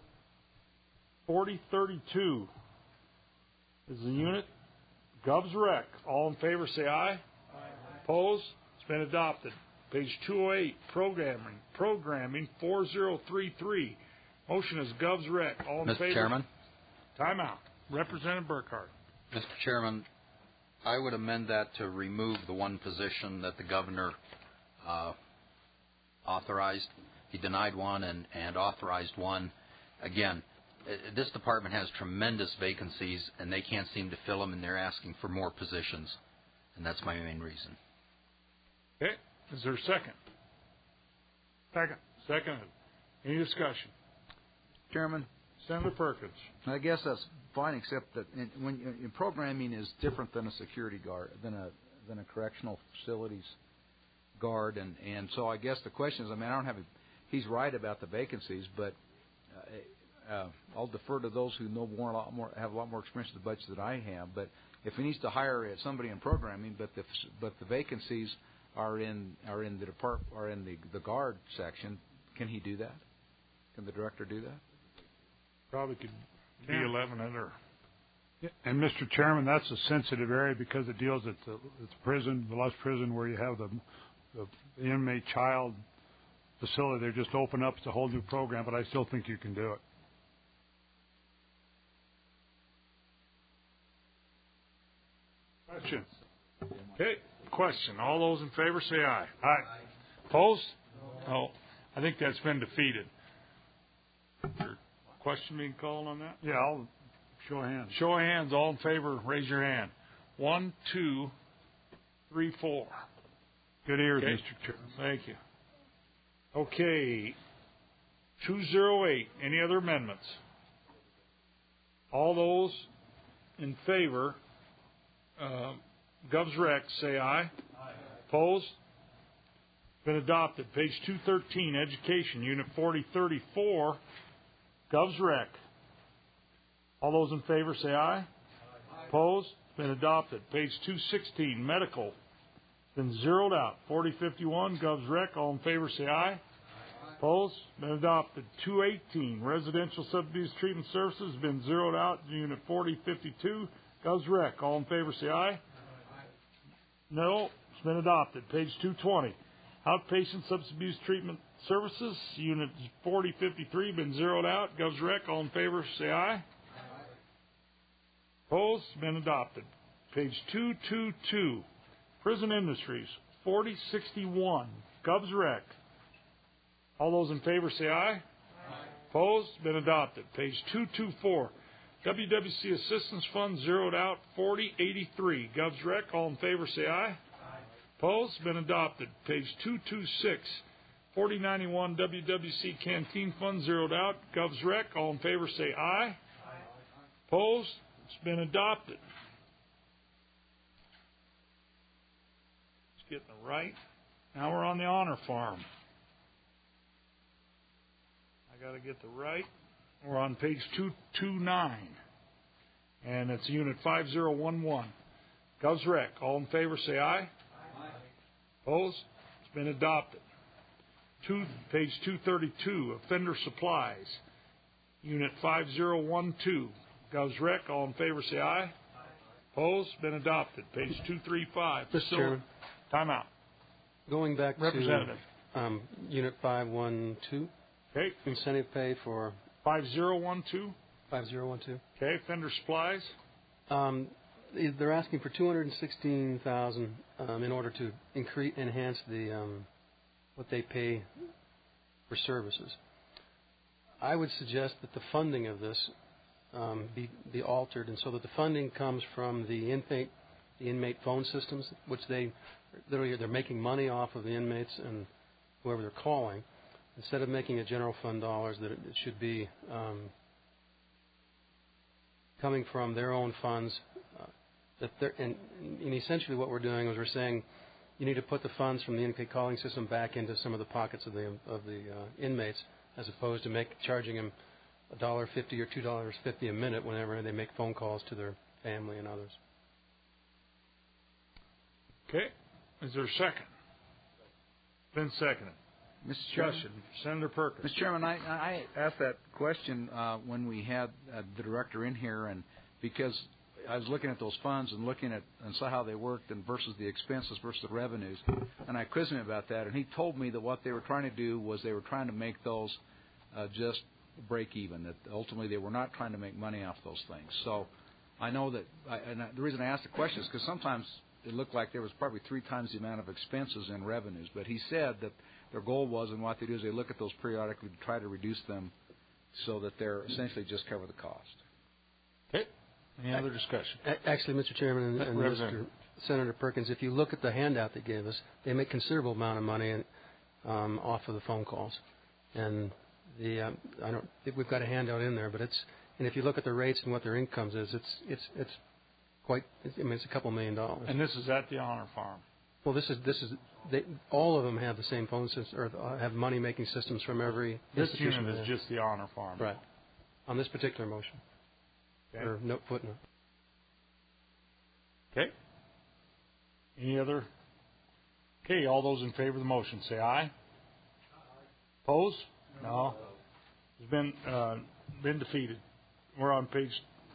4032 is the unit. Gov's Rec. All in favor, say aye. Aye. Opposed? It's been adopted. Page 208, Programming 4033. Motion is Gov's Rec. All in favor? Mr. Chairman? Time out. Representative Burkhart. Mr. Chairman, I would amend that to remove the one position that the governor authorized. He denied one and authorized one. Again, this department has tremendous vacancies, and they can't seem to fill them, and they're asking for more positions, and that's my main reason. Okay. Is there a second? Second. Seconded. Any discussion? Chairman, Senator Perkins. I guess that's fine, except that when programming is different than a security guard, than a correctional facilities guard, and so I guess the question is, I mean, I don't have he's right about the vacancies, but I'll defer to those who know have a lot more experience with the budget than I have. But if he needs to hire somebody in programming, but the vacancies are in the guard section, can he do that? Can the director do that? Probably could be 11 or. And Mr. Chairman, that's a sensitive area because it deals at the prison, the Lusk prison, where you have the inmate child facility. They just open up. It's a whole new program, but I still think you can do it. Question. Okay. Question. All those in favor say aye. Aye. Opposed? No. I think that's been defeated. Question being called on that? Yeah, I'll show of hands. Show of hands. All in favor, raise your hand. 1, 2, 3, 4. Good ears, okay. Mr. Chairman. Thank you. Okay. 208. Any other amendments? All those in favor, Gov's Rec, say aye. Aye. Opposed? Been adopted. Page 213, Education, Unit 4034, Gov's Rec. All those in favor say aye. Aye. Opposed? Been adopted. Page 216, Medical. Been zeroed out. 4051, Gov's Rec. All in favor say aye. Aye. Opposed? Been adopted. 218, Residential Substance Treatment Services. Been zeroed out. Unit 4052, Gov's Rec. All in favor say aye. Aye. No. It's been adopted. Page 220. Outpatient Substance Abuse Treatment Services, Unit 4053, been zeroed out. Gov's Rec, all in favor, say aye. Aye. Opposed, been adopted. Page 222, Prison Industries, 4061, Gov's Rec. All those in favor, say aye. Aye. Opposed, been adopted. Page 224, WWC Assistance Fund, zeroed out, 4083, Gov's Rec. All in favor, say aye. Opposed? Been adopted. Page 226, 4091 WWC Canteen Fund, zeroed out. Gov's Rec. All in favor say aye. Aye. Opposed? It's been adopted. Let's get the right. Now we're on the Honor Farm. I got to get the right. We're on page 229, and it's Unit 5011. Gov's Rec. All in favor say aye. Opposed? It's been adopted. Page 232, Offender Supplies, Unit 5012, Gov's Rec. All in favor say aye. Opposed? Been adopted. Page 235, Mr. Chairman. Time out. Going back Representative. to Unit 512. Okay. Incentive pay for 5012. 5012. Okay. Offender Supplies. They're asking for $216,000 in order to enhance the what they pay for services. I would suggest that the funding of this be altered, and so that the funding comes from the inmate phone systems, which they're making money off of the inmates and whoever they're calling. Instead of making a general fund dollars, that it should be coming from their own funds. And essentially what we're doing is we're saying you need to put the funds from the inmate calling system back into some of the pockets of the inmates, as opposed to charging them $1.50 or $2.50 a minute whenever they make phone calls to their family and others. Okay. Is there a second? Been seconded. Mr. Chairman. Senator Perkins. Mr. Chairman, I asked that question when we had the director in here, and because I was looking at those funds and looking at and saw how they worked and versus the expenses versus the revenues, and I quizzed him about that, and he told me that what they were trying to do was they were trying to make those just break even. That ultimately they were not trying to make money off those things. So I know that, the reason I asked the question is because sometimes it looked like there was probably 3 times the amount of expenses and revenues. But he said that their goal was, and what they do is they look at those periodically to try to reduce them so that they're essentially just cover the cost. Okay. Any other discussion? Actually, Mr. Chairman and Mr. Senator Perkins, if you look at the handout they gave us, they make considerable amount of money off of the phone calls. And I don't think we've got a handout in there, but and if you look at the rates and what their incomes is, it's quite. I mean, it's a couple $1 million. And this is at the Honor Farm. Well, all of them have the same phone system or have money making systems from every. This unit is just the Honor Farm. Right. On this particular motion. Okay. Or footnote. Okay. Any other? Okay, all those in favor of the motion say aye. Opposed? No. It's been defeated. We're on page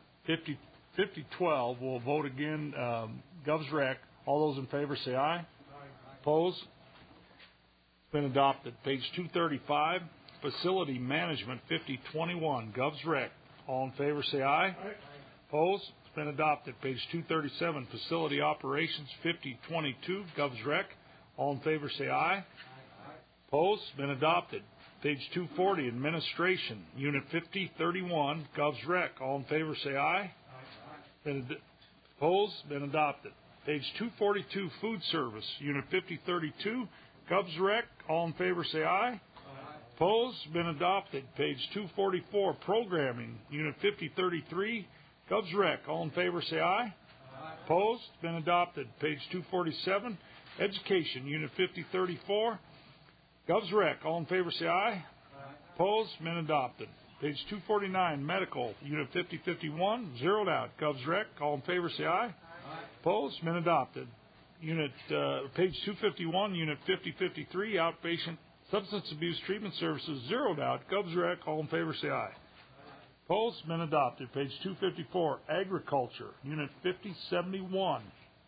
5012. We'll vote again. Gov's Rec. All those in favor say aye. Opposed? It's been adopted. Page 235. Facility Management 5021. Gov's Rec. All in favor say aye. Opposed? It's been adopted. Page 237. Facility Operations 5022. Gov's Rec. All in favor say aye. Opposed? It's been adopted. Page 240, Administration, Unit 5031, Gov's Rec. All in favor say aye. Opposed? Been adopted. Page 242, Food Service, Unit 5032, Gov's Rec. All in favor say aye. Opposed? Been adopted. Page 244, Programming, Unit 5033, Gov's Rec. All in favor say aye. Opposed? Been adopted. Page 247, Education, Unit 5034, Gov's Rec. All in favor say aye. Opposed? Been adopted. Page 249, Medical, Unit 5051, zeroed out. Gov's Rec. All in favor say aye. Opposed? Been adopted. Page 251, Unit 5053, Outpatient Substance Abuse Treatment Services, zeroed out. Gov's Rec. All in favor say aye. Opposed? Been adopted. Page 254, Agriculture, Unit 5071.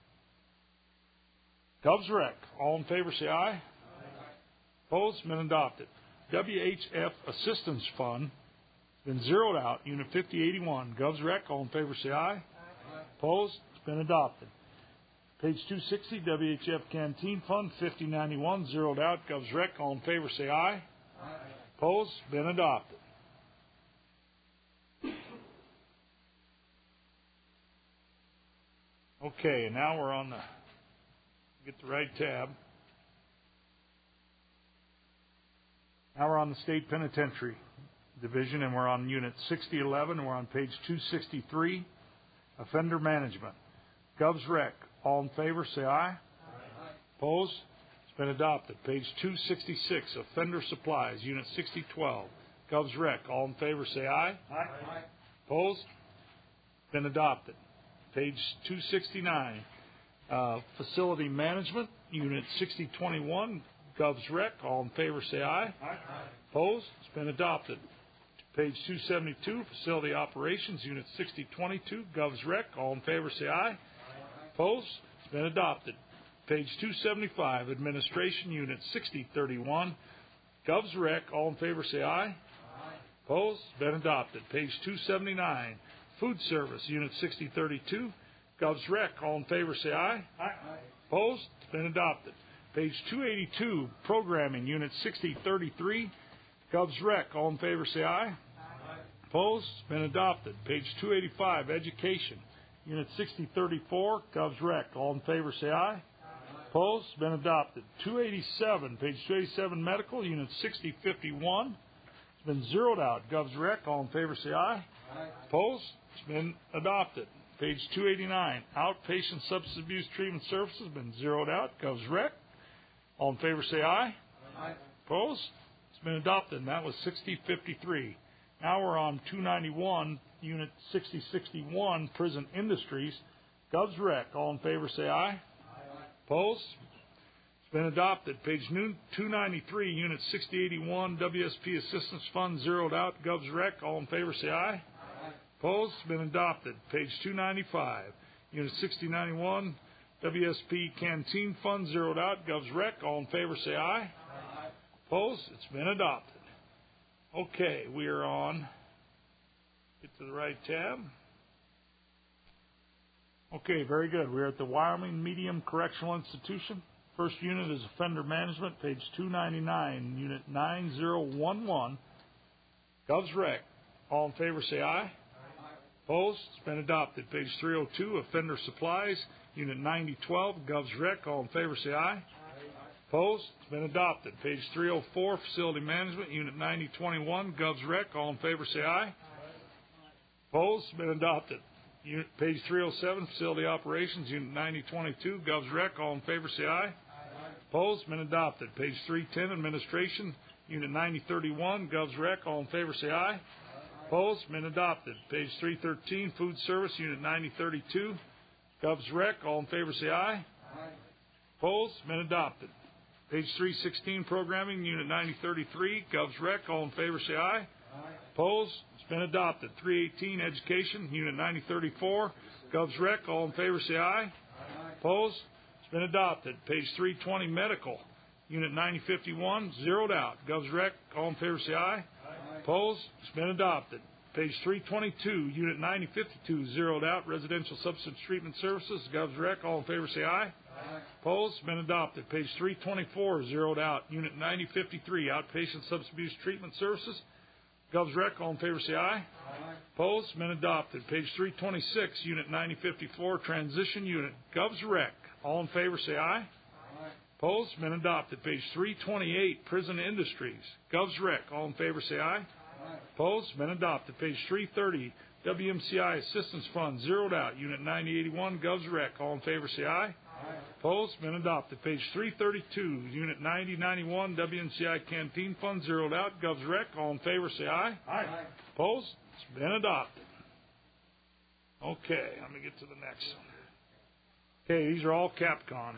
Gov's Rec. All in favor say aye. Opposed? Been adopted. WHF Assistance Fund, been zeroed out. Unit 5081. Gov's Rec. All in favor say aye. Opposed? It's been adopted. Page 260. WHF Canteen Fund 5091. Zeroed out. Gov's Rec. All in favor say aye. Opposed? Been adopted. Okay, and now we're on get the right tab. Now we're on the State Penitentiary Division, and we're on Unit 6011, and we're on page 263, Offender Management. Gov's Rec. All in favor, say aye. Opposed? It's been adopted. Page 266, Offender Supplies, Unit 6012. Gov's Rec. All in favor, say aye. Opposed? Been adopted. Page 269, Facility Management, Unit 6021. Gov's Rec. All in favor say aye. Opposed? It's been adopted. Page 272, Facility Operations, Unit 6022. Gov's Rec. All in favor say aye. Opposed? It's been adopted. Page 275, Administration, Unit 6031. Gov's Rec. All in favor say aye. Opposed? It's been adopted. Page 279, Food Service, Unit 6032. Gov's Rec. All in favor say aye. Opposed? It's been adopted. Page 282, Programming, Unit 6033. Gov's Rec. All in favor say aye. Opposed? It's been adopted. Page 285, Education, Unit 6034. Gov's Rec. All in favor say aye. Opposed? It's been adopted. 287, page 287, Medical, Unit 6051. It's been zeroed out. Gov's Rec. All in favor say aye. Opposed? It's been adopted. Page 289, Outpatient Substance Abuse Treatment Services, been zeroed out. Gov's Rec. All in favor say aye. Opposed? It's been adopted, and that was 6053. Now we're on 291, Unit 6061, Prison Industries. Gov's Rec. All in favor say aye. Opposed? It's been adopted. Page 293, Unit 6081, WSP Assistance Fund, zeroed out. Gov's Rec. All in favor say aye. Opposed? It's been adopted. Page 295, Unit 6091, WSP Canteen Fund, zeroed out. Gov's Rec. All in favor say aye. Opposed? It's been adopted. Okay, we are on. Get to the right tab. Okay, very good. We're at the Wyoming Medium Correctional Institution. First unit is Offender Management, page 299, Unit 9011. Govs Rec. All in favor say aye. Opposed? It's been adopted. Page 302, Offender Supplies, Unit 9012, Govs Rec. All in favor say aye. Opposed? It's been adopted. Page 304, Facility Management, Unit 9021, Govs Rec. All in favor say aye. Opposed? It's been adopted. Page 307, Facility Operations, Unit 9022, Govs Rec. All in favor say aye. Opposed? Been adopted. Page 310, Administration, Unit 9031, Govs Rec. All in favor say aye. Opposed? Been adopted. Page 313, Food Service, Unit 9032, Govs Rec. All in favor say aye. Opposed? Been adopted. Page 316, Programming, Unit 9033, Govs Rec. All in favor say aye. Opposed? It's been adopted. 318, Education, Unit 9034, Govs Rec. All in favor say aye. Opposed? It's been adopted. Page 320, Medical, Unit 9051, zeroed out. Govs Rec. All in favor say aye. Opposed? It's been adopted. Page 322, Unit 9052, zeroed out. Residential Substance Treatment Services, Govs Rec. All in favor say aye. Opposed? It's been adopted. Page 324, zeroed out. Unit 9053, Outpatient Substance Abuse Treatment Services, Govs Rec. All in favor say aye. Opposed? It's been adopted. Page 326, Unit 9054, Transition Unit, Govs Rec. All in favor say aye. Opposed? Been adopted. Page 328, Prison Industries, Govs Rec. All in favor say aye. Opposed? Been adopted. Page 330, WMCI Assistance Fund, zeroed out. Unit 9081, Govs Rec. All in favor say aye. Opposed? Been adopted. Page 332, Unit 9091, WMCI Canteen Fund, zeroed out. Govs Rec. All in favor say aye. Opposed? It's been adopted. Okay, let me get to the next one. Okay, these are all Capcom,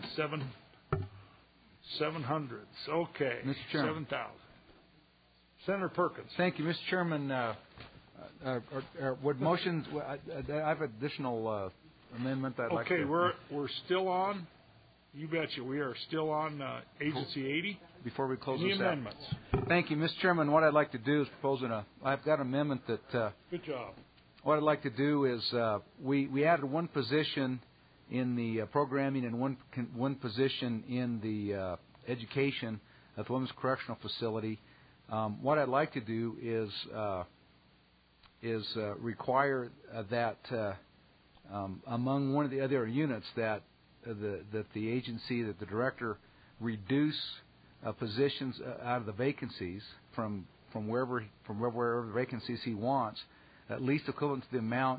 700s. Okay, Mr. Chairman. 7,000. Senator Perkins. Thank you, Mr. Chairman. Would motions? I have additional amendment I'd like to. Okay, we're still on. You betcha, we are still on Agency 80. Before we close Any this amendments? out. Thank you, Mr. Chairman. What I'd like to do is I've got an amendment that. Good job. What I'd like to do is we added one position in the programming and one position in the education at the Women's Correctional Facility. What I'd like to do is require that among one of the other units that the agency, that the director reduce positions out of the vacancies from wherever the vacancies he wants, at least equivalent to the amount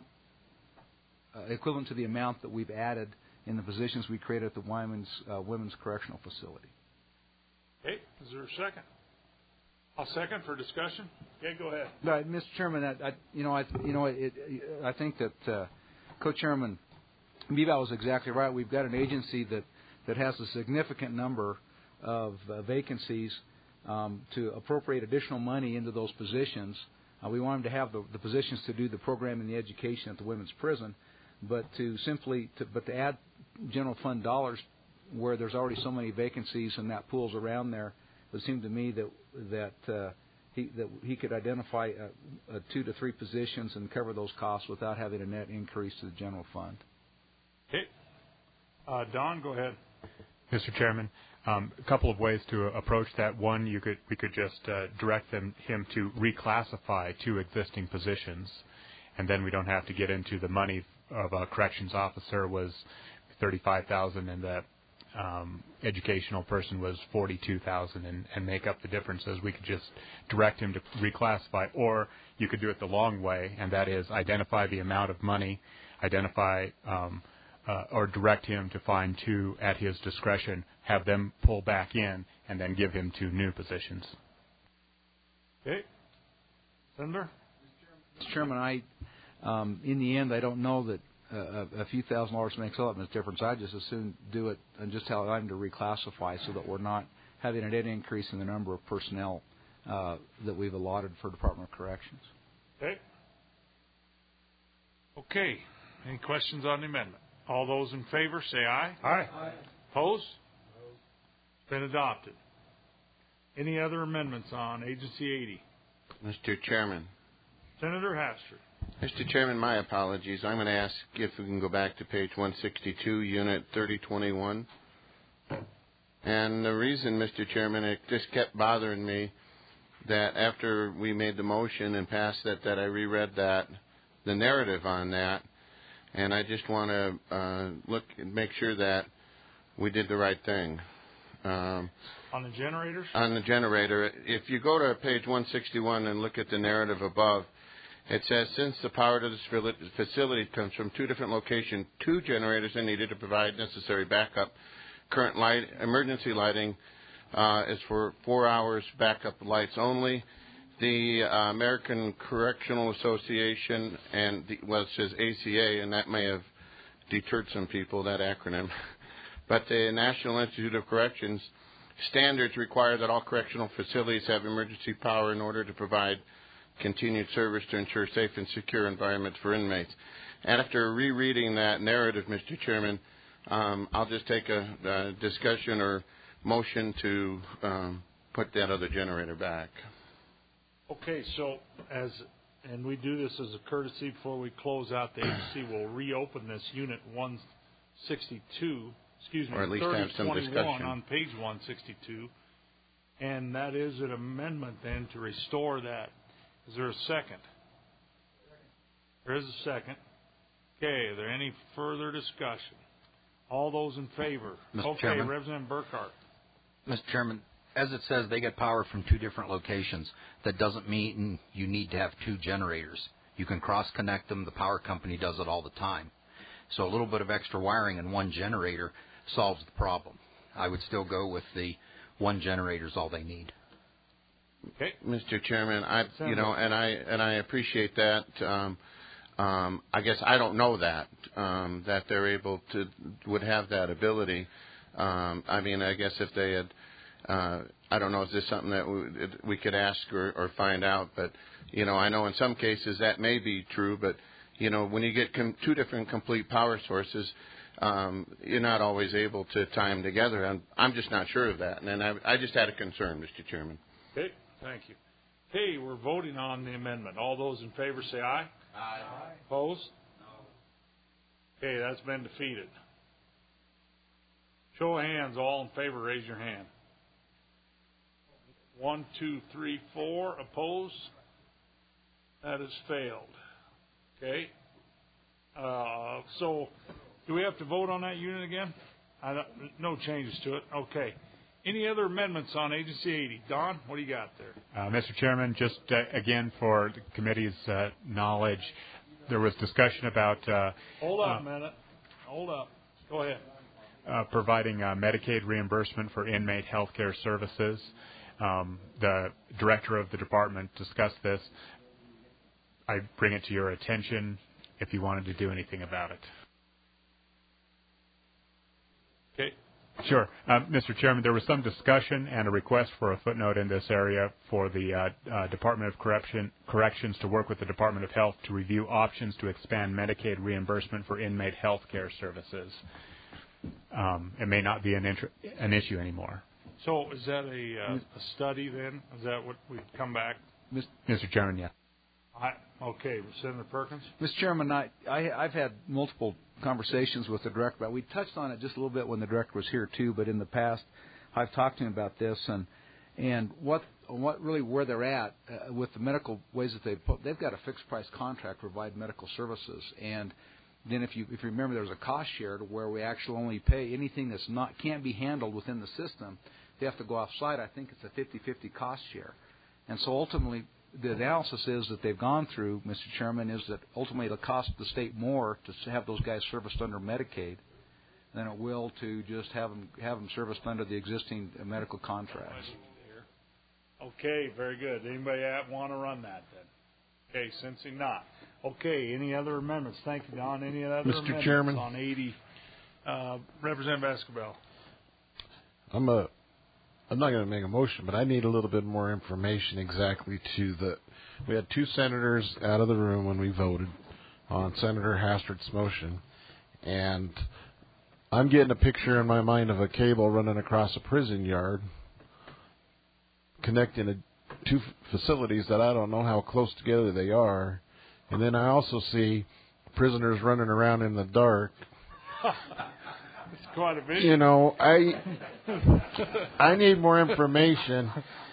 that we've added in the positions we created at the Women's Correctional Facility. Okay, is there a second? I'll second for discussion. Okay, go ahead. No, Mr. Chairman, I think that Co-Chairman Beval was exactly right. We've got an agency that has a significant number of vacancies. To appropriate additional money into those positions, we want them to have the positions to do the program and the education at the women's prison, but to add general fund dollars where there's already so many vacancies and that pool's around there. It would seem to me that he could identify 2 to 3 positions and cover those costs without having a net increase to the general fund. Okay. Don, go ahead. Mr. Chairman, a couple of ways to approach that. One, we could just direct him to reclassify 2 existing positions, and then we don't have to get into the money of a corrections officer was $35,000 and the educational person was $42,000 and make up the differences. We could just direct him to reclassify, or you could do it the long way, and that is identify the amount of money, or direct him to find 2 at his discretion, have them pull back in, and then give him 2 new positions. Okay. Senator? Mr. Chairman, in the end, I don't know that a few $1,000s makes all that much difference. I'd just as soon do it and just tell them to reclassify so that we're not having a net increase in the number of personnel that we've allotted for Department of Corrections. Okay. Okay. Any questions on the amendment? All those in favor say aye. Aye. Opposed? Been adopted. Any other amendments on Agency 80? Mr. Chairman. Senator Hastert. Mr. Chairman, my apologies. I'm going to ask if we can go back to page 162, Unit 3021. And the reason, Mr. Chairman, it just kept bothering me that after we made the motion and passed that I reread the narrative on that, and I just want to look and make sure that we did the right thing. On the generators? On the generator. If you go to page 161 and look at the narrative above, it says, since the power to this facility comes from two different locations, 2 generators are needed to provide necessary backup. Current emergency lighting is for 4 hours backup lights only. The American Correctional Association it says ACA, and that may have deterred some people, that acronym. But the National Institute of Corrections standards require that all correctional facilities have emergency power in order to provide continued service to ensure safe and secure environments for inmates. And after rereading that narrative, Mr. Chairman, I'll just take a discussion or motion to put that other generator back. Okay, so and we do this as a courtesy before we close out the agency, we'll reopen this unit 162, or at least have some discussion on page 162, and that is an amendment then to restore that. Is there a second? There is a second. Okay, are there any further discussion? All those in favor? Mr. Chairman? Representative Burkhart. Mr. Chairman, as it says, they get power from 2 different locations. That doesn't mean you need to have 2 generators. You can cross-connect them. The power company does it all the time. So a little bit of extra wiring in 1 generator solves the problem. I would still go with the 1 generator is all they need. Okay, Mr. Chairman, I appreciate that. I guess I don't know that they're would have that ability. I guess if they had, I don't know, is this something that we could ask or find out? But I know in some cases that may be true. But when you get 2 different complete power sources, you're not always able to tie them together. I'm just not sure of that, and I just had a concern, Mr. Chairman. Okay. Thank you. Okay, we're voting on the amendment. All those in favor say aye. Aye. Opposed? No. Okay, that's been defeated. Show of hands, all in favor, raise your hand. 1, 2, 3, 4. Opposed? That has failed. Okay. So, do we have to vote on that unit again? No changes to it. Okay. Any other amendments on Agency 80? Don, what do you got there? Mr. Chairman, just again for the committee's knowledge, there was discussion about... Hold up a minute. Hold up. Go ahead. Providing Medicaid reimbursement for inmate health care services. The director of the department discussed this. I bring it to your attention if you wanted to do anything about it. Okay. Sure. Mr. Chairman, there was some discussion and a request for a footnote in this area for the Department of Corrections to work with the Department of Health to review options to expand Medicaid reimbursement for inmate health care services. It may not be an issue anymore. So is that a study then? Is that what we'd come back? Mr. Chairman, yeah. Okay, Senator Perkins. Mr. Chairman, I've had multiple conversations with the director about. We touched on it just a little bit when the director was here too, but in the past, I've talked to him about this and what really where they're at with the medical ways that they've got a fixed price contract to provide medical services, and then if you remember, there's a cost share to where we actually only pay anything that's can't be handled within the system. They have to go off site. I think it's a 50-50 cost share, and so ultimately. The analysis is that they've gone through, Mr. Chairman, is that ultimately it'll cost the state more to have those guys serviced under Medicaid than it will to just have them serviced under the existing medical contracts. Okay, very good. Anybody want to run that then? Okay, sensing not. Okay, any other amendments? Thank you, Don. Any other amendments Chairman, on 80? Representative Escobar. I'm not going to make a motion, but I need a little bit more information exactly we had 2 senators out of the room when we voted on Senator Hastert's motion, and I'm getting a picture in my mind of a cable running across a prison yard connecting 2 facilities that I don't know how close together they are, and then I also see prisoners running around in the dark. It's quite a vision. I need more information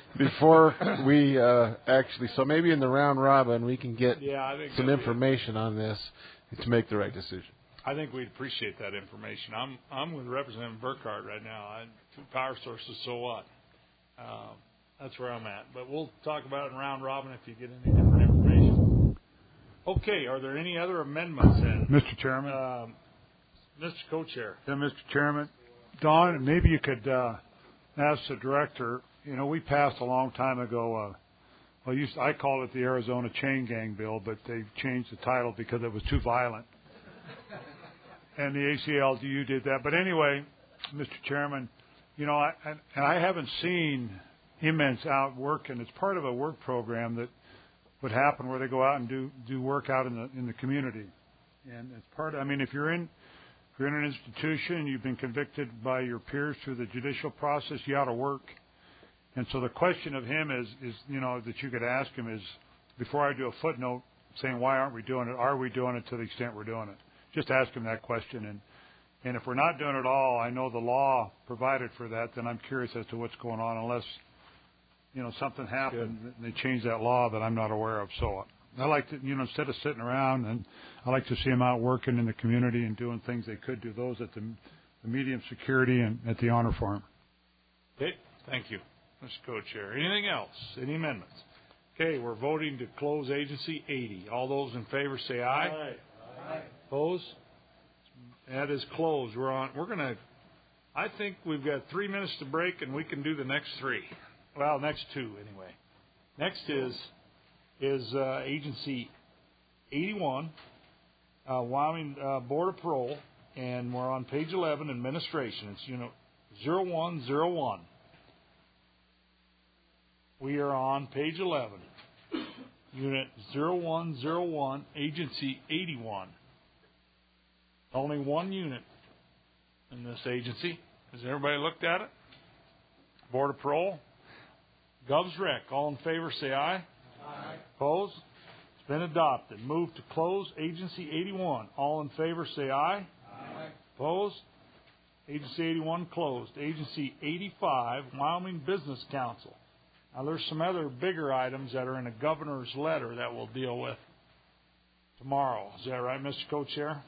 before we actually. So maybe in the round robin we can get I think some information on this to make the right decision. I think we'd appreciate that information. I'm with Representative Burkhart right now. Two power sources, so what? That's where I'm at. But we'll talk about it in round robin if you get any different information. Okay, are there any other amendments then? Mr. Chairman? Mr. Co-Chair. Yeah, Mr. Chairman. Don, maybe you could ask the director, we passed a long time ago, I called it the Arizona Chain Gang Bill, but they changed the title because it was too violent. And the ACLU did that. But anyway, Mr. Chairman, I haven't seen immense out working. It's part of a work program that would happen where they go out and do work out in the community. And it's part of, if you're in an institution and you've been convicted by your peers through the judicial process, you ought to work. And so the question of him is that you could ask him is, before I do a footnote saying why aren't we doing it, are we doing it to the extent we're doing it? Just ask him that question. And if we're not doing it all, I know the law provided for that, then I'm curious as to what's going on unless, something happened and they changed that law that I'm not aware of. So I like to, instead of sitting around, and I like to see them out working in the community and doing things they could do, those at the medium security and at the honor farm. Okay, thank you, Mr. Co-Chair. Anything else? Any amendments? Okay, we're voting to close Agency 80. All those in favor say aye. Aye. Aye. Opposed? That is closed. I think we've got 3 minutes to break, and we can do the next 3. Well, next 2 anyway. Next is Agency 81, Wyoming Border Patrol, and we're on page 11, Administration. It's 0101. We are on page 11, Unit 0101, Agency 81. Only one unit in this agency. Has everybody looked at it? Border Patrol. Gov's Rec. All in favor say aye. Aye. Opposed? It's been adopted. Move to close Agency 81. All in favor say aye. Aye. Opposed? Agency 81 closed. Agency 85, Wyoming Business Council. Now there's some other bigger items that are in the governor's letter that we'll deal with tomorrow. Is that right, Mr. Co-Chair?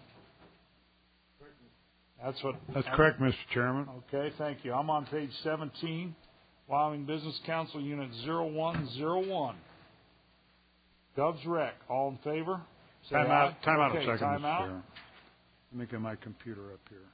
That's correct, Mr. Chairman. Okay, thank you. I'm on page 17, Wyoming Business Council, Unit 0101. Gov's Rec. All in favor? Say aye. Time out okay, a second, time Mr. out. Chairman. Let me get my computer up here.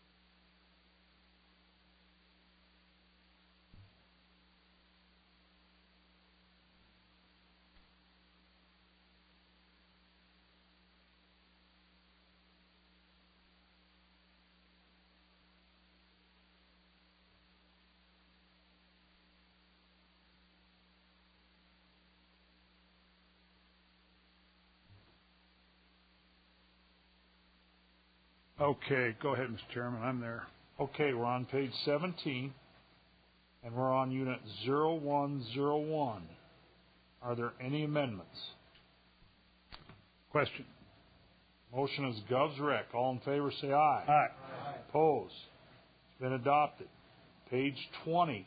Okay, go ahead, Mr. Chairman. I'm there. Okay, we're on page 17, and we're on Unit 0101. Are there any amendments? Question. Motion is Gov's Rec. All in favor say aye. Aye. Opposed? It's been adopted. Page 20.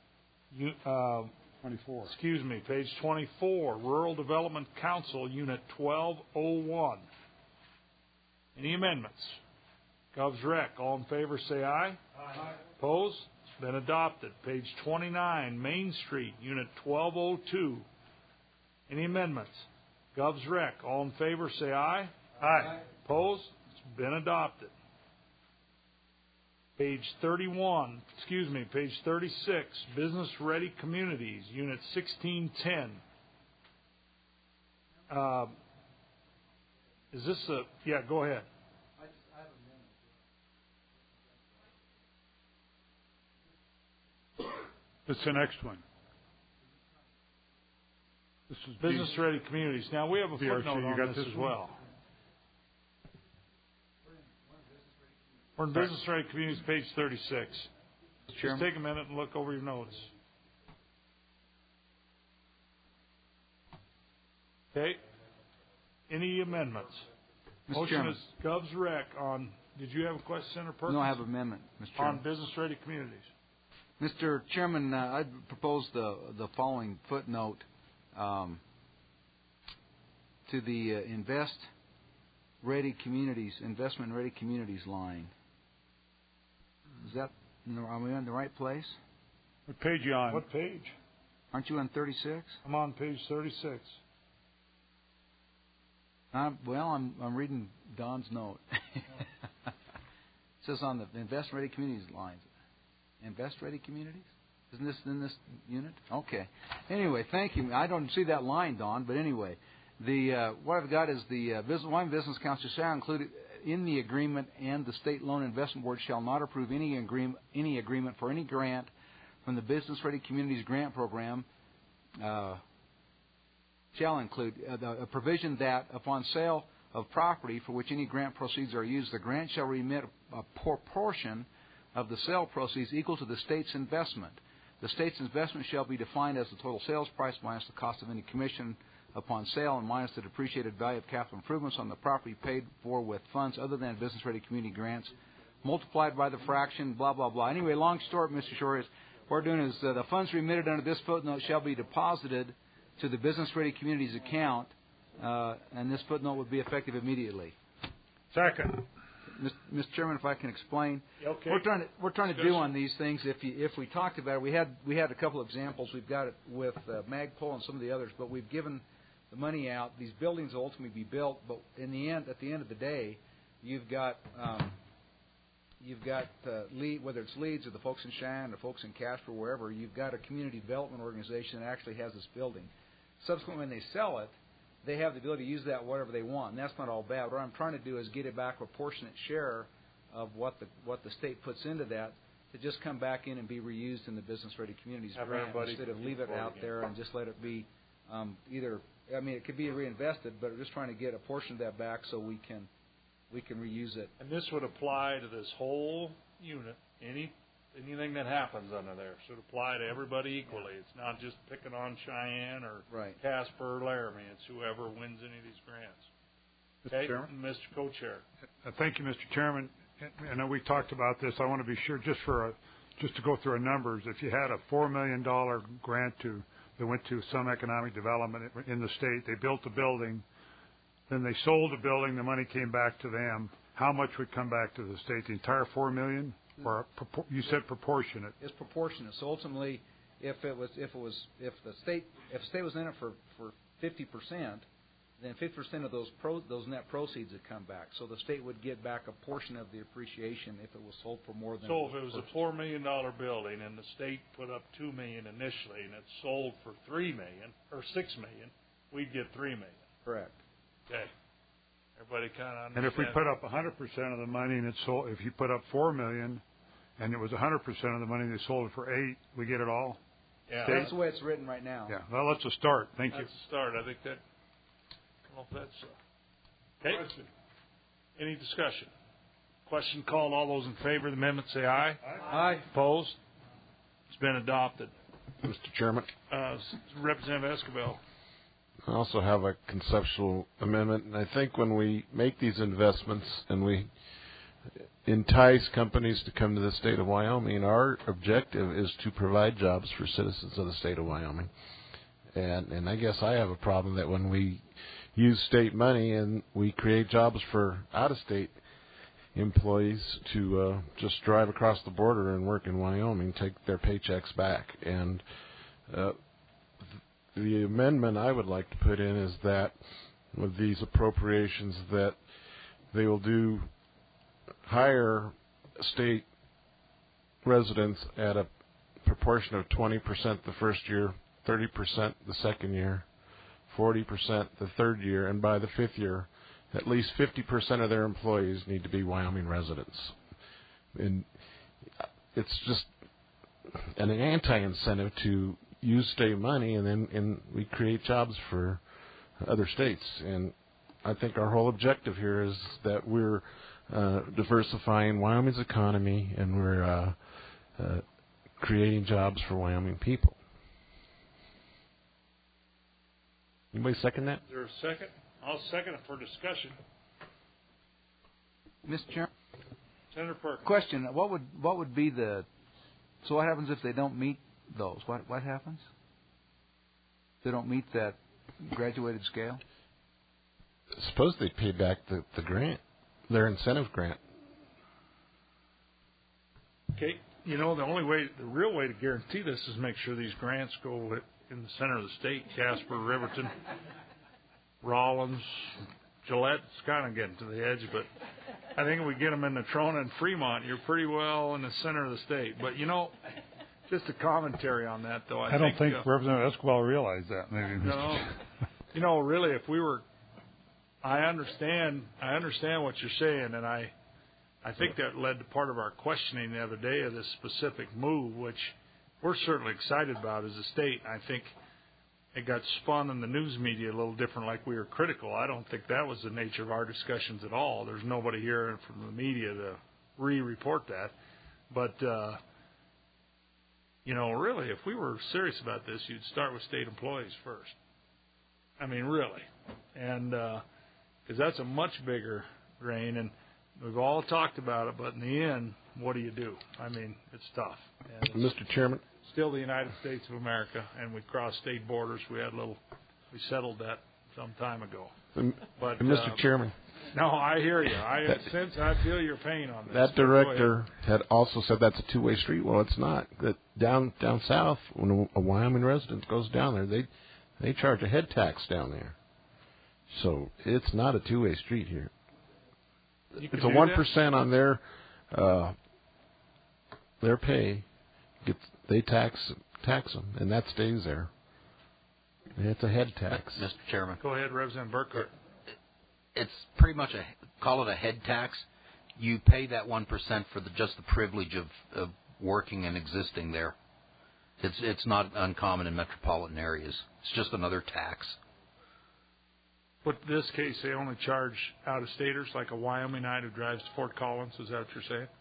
24. Excuse me, page 24, Rural Development Council, Unit 1201. Any amendments? Gov's Rec. All in favor say aye. Aye. Opposed? It's been adopted. Page 29, Main Street, Unit 1202. Any amendments? Gov's Rec. All in favor say aye. Aye. Opposed? It's been adopted. Page 31, page 36, Business Ready Communities, Unit 1610. Is this a... Yeah, go ahead. It's the next one. This is Business Ready Communities. Now, we have a BRC, footnote you on got this this as one? well. We're in Business Ready Communities, page 36. Just take a minute and look over your notes. Okay. Any amendments? Mr. Motion Chairman. is Gov's Rec on... Did you have a question, Senator Perkins? No, I have an amendment, Mr. Chairman. On Business Ready Communities. Mr. Chairman, I'd propose the following footnote to the investment-ready communities line. Is that? Are we on the right place? What page you on? What page? Aren't you on 36? I'm on page 36. I'm reading Don's note. It says on the invest-ready communities lines. Invest-ready communities? Isn't this in this unit? Okay. Anyway, thank you. I don't see that line, Don, but anyway. What I've got is the Wyoming Business Council shall include in the agreement, and the State Loan Investment Board shall not approve any agreement for any grant from the Business Ready Communities Grant Program shall include a provision that upon sale of property for which any grant proceeds are used, the grant shall remit a proportion of the sale proceeds equal to the state's investment. The state's investment shall be defined as the total sales price minus the cost of any commission upon sale and minus the depreciated value of capital improvements on the property paid for with funds other than business-ready community grants, multiplied by the fraction, blah, blah, blah. Anyway, long story, Mr. Shore, is what we're doing is the funds remitted under this footnote shall be deposited to the business-ready communities account, and this footnote would be effective immediately. Second. Mr. Chairman, if I can explain, okay. We're trying to do on these things. If we talked about it, we had a couple of examples. We've got it with Magpul and some of the others, but we've given the money out. These buildings will ultimately be built, but at the end of the day, you've got whether it's Leeds or the folks in Cheyenne or folks in Casper, wherever, you've got a community development organization that actually has this building. Subsequently, when they sell it, they have the ability to use that whatever they want, and that's not all bad. What I'm trying to do is get it back a proportionate share of what the state puts into that to just come back in and be reused in the business-ready communities grant instead of leave it out there and just let it be it could be reinvested, but we're just trying to get a portion of that back so we can reuse it. And this would apply to this whole unit. Anything that happens under there should apply to everybody equally. It's not just picking on Cheyenne or Casper or Laramie. It's whoever wins any of these grants. Mr. Chairman? Mr. Co-Chair. Thank you, Mr. Chairman. I know we talked about this. I want to be sure, just to go through our numbers, if you had a $4 million grant that went to some economic development in the state, they built a building, then they sold the building, the money came back to them, how much would come back to the state? The entire $4 million? Or you said proportionate? It's proportionate. So ultimately, if the state was in it for 50%, then 50% of those net proceeds would come back. So the state would get back a portion of the appreciation if it was sold for more than. So if it was a $4 million building and the state put up $2 million initially and it sold for $3 million or $6 million, we'd get $3 million. Correct. Okay. Everybody kind of understands. And if we put up 100% of the money and it sold, if you put up $4 million and it was 100% of the money and they sold it for $8 million, we get it all. Yeah, that's the way it's written right now. Yeah, well, that's a start. Thank you. That's a start. I think that. I don't know if that's. Okay. Any discussion? Question called. All those in favor of the amendment say aye. Aye. Opposed? It's been adopted. Mr. Chairman. Representative Escobar. I also have a conceptual amendment, and I think when we make these investments and we entice companies to come to the state of Wyoming, our objective is to provide jobs for citizens of the state of Wyoming. And I guess I have a problem that when we use state money and we create jobs for out-of-state employees to just drive across the border and work in Wyoming, take their paychecks back. And the amendment I would like to put in is that with these appropriations that they will do hire state residents at a proportion of 20% the first year, 30% the second year, 40% the third year, and by the fifth year, at least 50% of their employees need to be Wyoming residents. And it's just an anti-incentive to use state money, and we create jobs for other states. And I think our whole objective here is that we're diversifying Wyoming's economy, and we're creating jobs for Wyoming people. Anybody second that? Is there a second? I'll second it for discussion. Mr. Chairman. Senator Perkins. Question: What would be the So what happens if they don't meet those? What happens? They don't meet that graduated scale? Suppose they pay back the grant, their incentive grant. Okay, the real way to guarantee this is make sure these grants go in the center of the state. Casper, Riverton, Rollins, Gillette's kind of getting to the edge, but I think if we get them in Natrona and Fremont, you're pretty well in the center of the state. But, just a commentary on that, though. I don't think Representative Escobar realized that. Maybe. No. Really, if we were, I understand what you're saying, and I think that led to part of our questioning the other day of this specific move, which we're certainly excited about as a state. I think it got spun in the news media a little different, like we were critical. I don't think that was the nature of our discussions at all. There's nobody here from the media to re-report that. But, really, if we were serious about this, you'd start with state employees first. I mean, really. And because that's a much bigger drain, and we've all talked about it, but in the end, what do you do? I mean, it's tough. And it's Mr. Chairman? Still the United States of America, and we crossed state borders. We settled that some time ago. But Mr. Chairman? No, I hear you. I feel your pain on this. That director had also said that's a two-way street. Well, it's not. That down south, when a Wyoming resident goes down there, they charge a head tax down there. So it's not a two-way street here. It's a 1% on their pay. They tax them, and that stays there. And it's a head tax. Mr. Chairman. Go ahead, Representative Burkhart. It's pretty much call it a head tax. You pay that 1% for just the privilege of working and existing there. It's not uncommon in metropolitan areas. It's just another tax. But in this case, they only charge out-of-staters, like a Wyomingite who drives to Fort Collins. Is that what you're saying?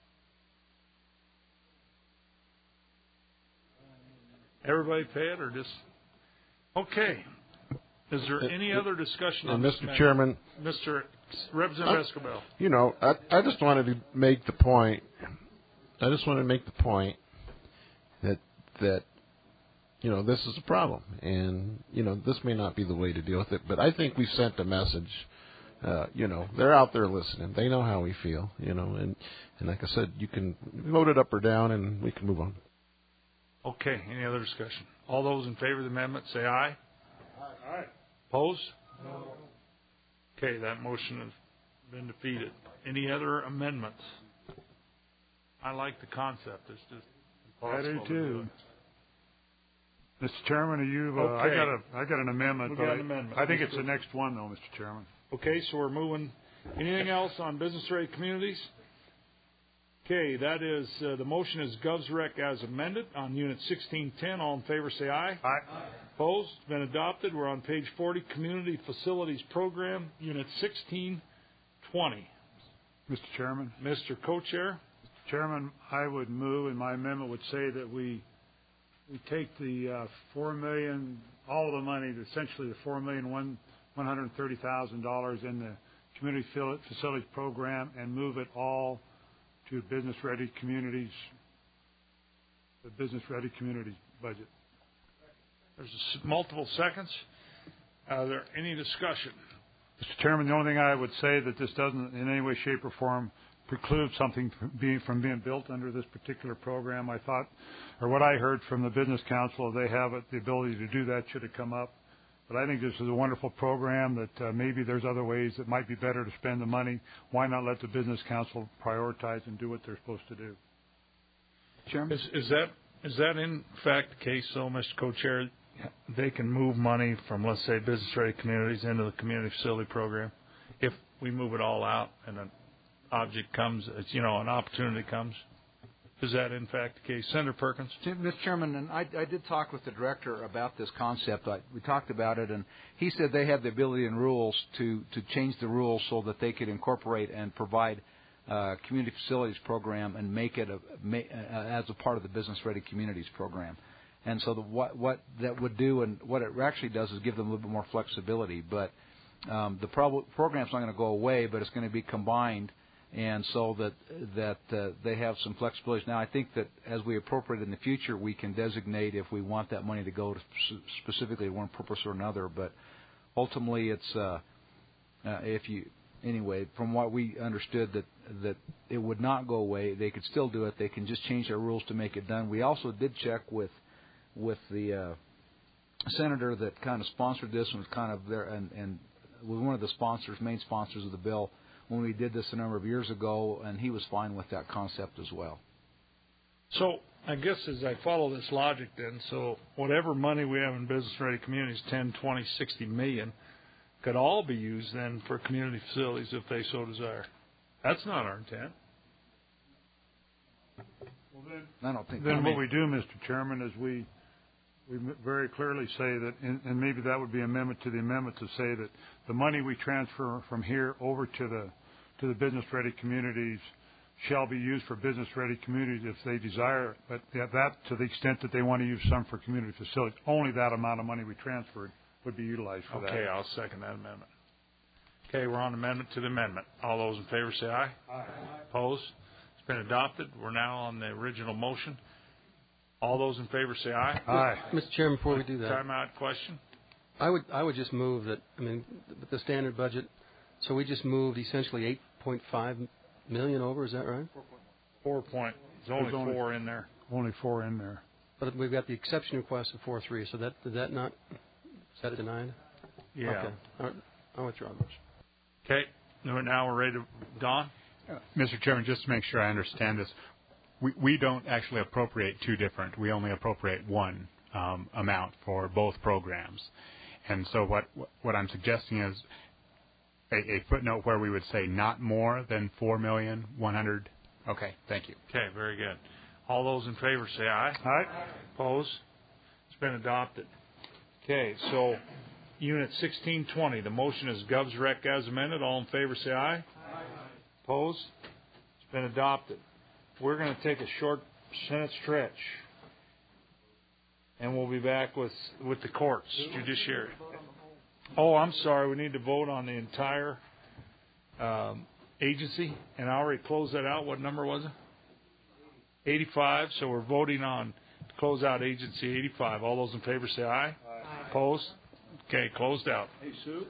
Everybody pay it, or just... Okay. Is there any other discussion on this Mr. Chairman? Mr. Representative Escobar. I just wanted to make the point. that this is a problem, and this may not be the way to deal with it. But I think we sent a message. They're out there listening. They know how we feel. And like I said, you can vote it up or down, and we can move on. Okay. Any other discussion? All those in favor of the amendment, say aye. Aye. Opposed? No. Okay, that motion has been defeated. Any other amendments? I like the concept. It's just impossible. I do to too. do it. Mr. Chairman, Okay. I got an amendment. We got an amendment. I think it's the next one, though, Mr. Chairman. Okay, so we're moving. Anything else on business-ready communities? Okay, that is, the motion is GovsRec as amended on Unit 1610. All in favor say aye. Aye. Opposed? It's been adopted. We're on page 40, Community Facilities Program, Unit 1620. Mr. Chairman? Mr. Co-Chair? Mr. Chairman, I would move, and my amendment would say that we take the $4 million, all of the money, essentially the $4,130,000 in the Community Facilities Program, and move it all to business-ready communities, the business-ready communities budget. There's multiple seconds. Are there any discussion? Mr. Chairman, the only thing I would say that this doesn't in any way, shape, or form preclude something from being built under this particular program. I thought, or what I heard from the Business Council, they have the ability to do that should it come up. But I think this is a wonderful program that maybe there's other ways that might be better to spend the money. Why not let the Business Council prioritize and do what they're supposed to do? Chairman? Is that in fact the case, though, Mr. Co-Chair? They can move money from, let's say, business-ready communities into the community facility program if we move it all out and an object comes, an opportunity comes. Is that in fact the case? Senator Perkins? Mr. Chairman, and I did talk with the director about this concept. We talked about it, and he said they have the ability and rules to change the rules so that they could incorporate and provide community facilities program and make it as a part of the Business Ready Communities program. And so what that would do, and what it actually does, is give them a little bit more flexibility. But the program's not going to go away, but it's going to be combined and so that they have some flexibility. Now, I think that as we appropriate in the future, we can designate if we want that money to go to specifically one purpose or another. But ultimately, it's anyway, from what we understood that it would not go away. They could still do it. They can just change their rules to make it done. We also did check with the senator that kind of sponsored this and was kind of there and was one of the main sponsors of the bill when we did this a number of years ago, and he was fine with that concept as well. So I guess as I follow this logic then, so whatever money we have in business-ready communities, 10, 20, 60 million, could all be used then for community facilities if they so desire. That's not our intent. Well, then, I don't think. Then what we do, Mr. Chairman, is we very clearly say that, and maybe that would be amendment to the amendment to say that the money we transfer from here over to the business-ready communities shall be used for business-ready communities if they desire, but that to the extent that they want to use some for community facilities, only that amount of money we transferred would be utilized for that. Okay, I'll second that amendment. Okay, we're on amendment to the amendment. All those in favor say aye. Aye. Opposed? It's been adopted. We're now on the original motion. All those in favor say aye. Aye. Mr. Chairman, before we do that, Timeout question. I would just move that. I mean, with the standard budget, so we just moved essentially 8.5 million over. Is that right? 4 point. There's only 4 in there. Only 4 in there. But we've got the exception request of 4.3. So did that not? Is that denied? Yeah. Okay. All right. I'll withdraw the motion. Okay. Now we're ready to Don. Mr. Chairman, just to make sure I understand this, we don't actually appropriate two different. We only appropriate one amount for both programs. And so what I'm suggesting is a footnote where we would say not more than $4,100,000. Okay, thank you. Okay, very good. All those in favor say aye. Aye. Opposed? It's been adopted. Okay, so Unit 1620, the motion is Gov's Rec as amended. All in favor say aye. Aye. Opposed? It's been adopted. We're going to take a short Senate stretch, and we'll be back with the courts, judiciary. Oh, I'm sorry. We need to vote on the entire agency, and I already closed that out. What number was it? 85. So we're voting on to close out agency 85. All those in favor say aye. Aye. Opposed? Okay, closed out. Hey, Sue.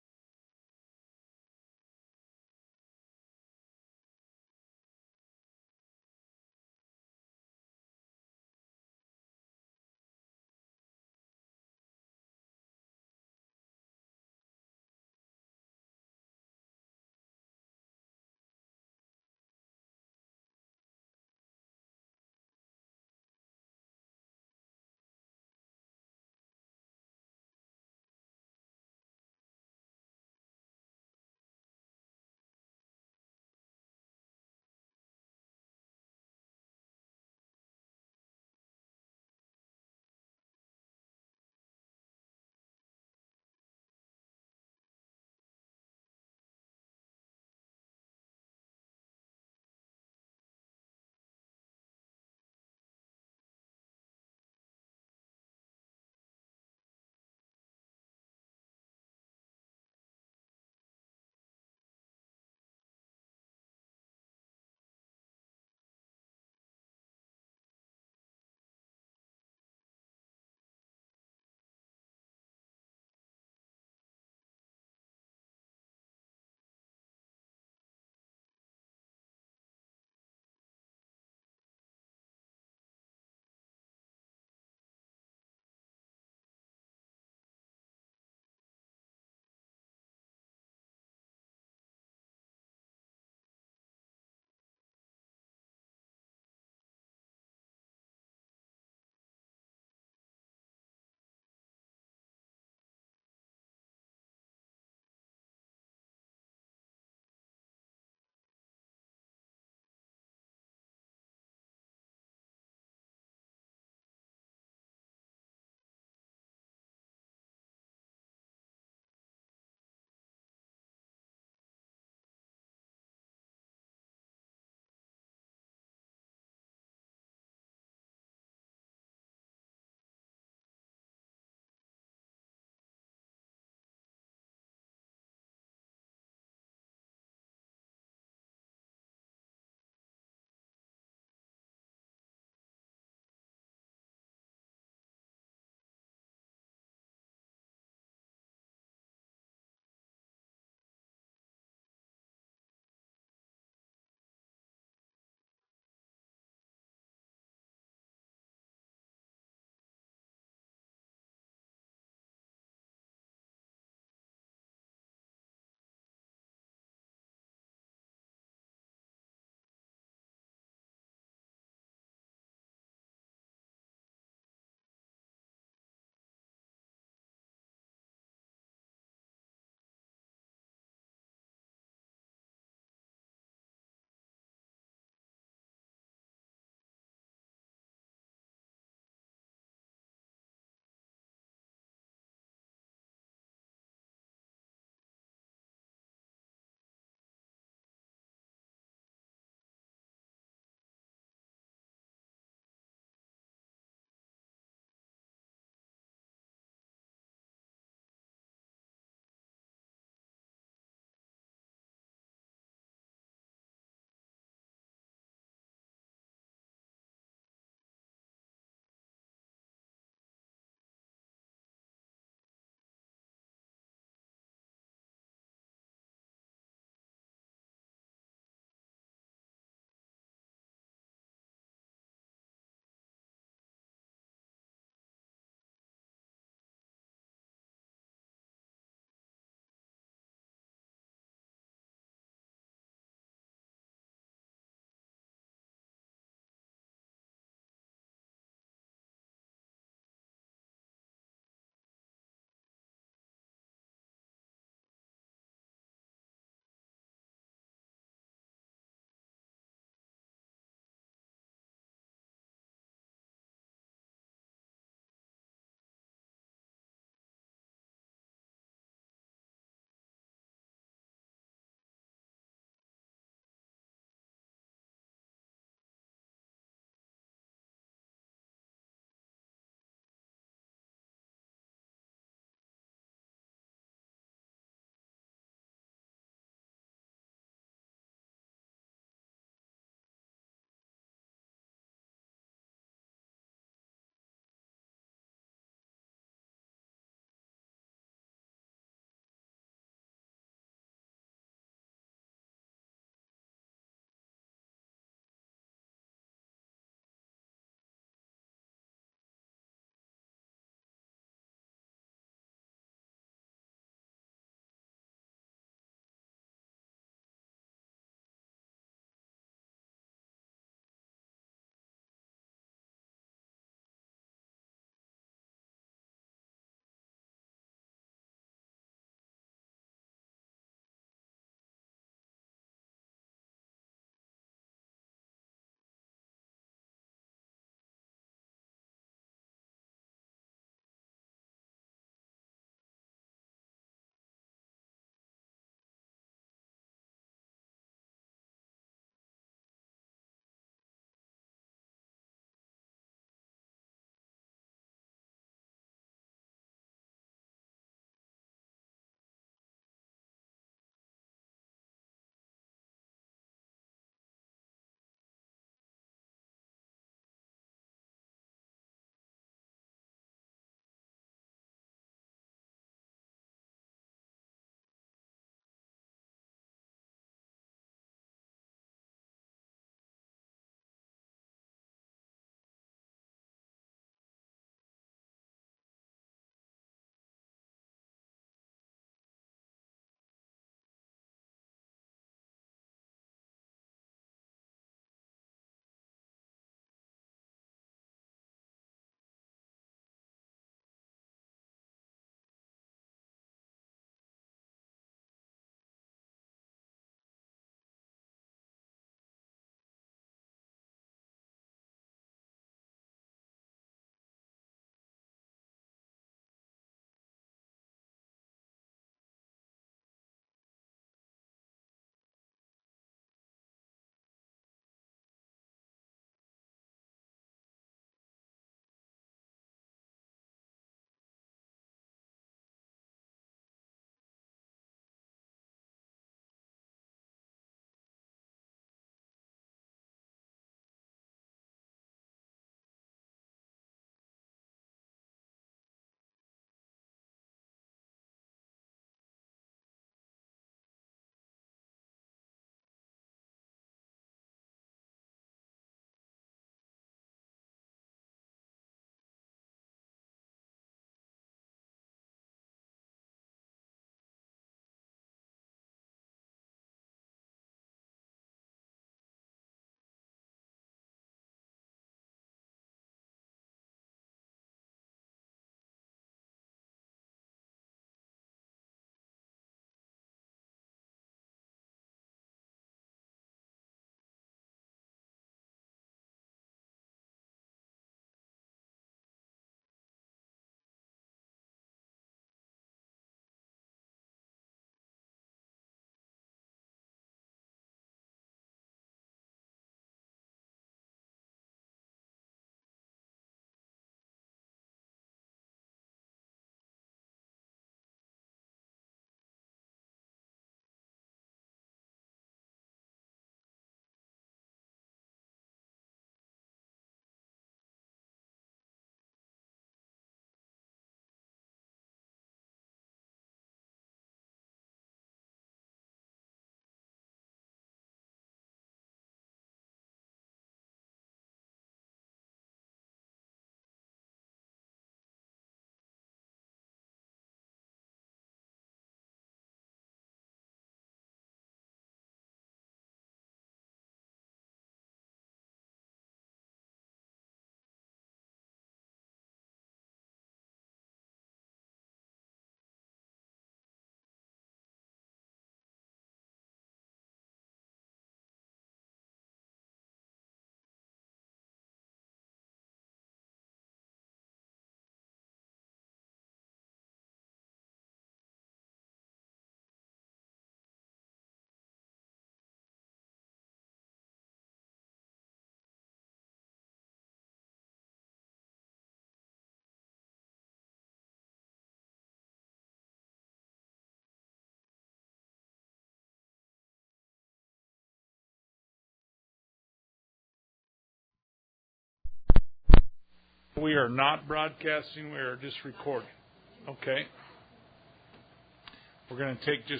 We are not broadcasting. We are just recording. Okay. We're going to take just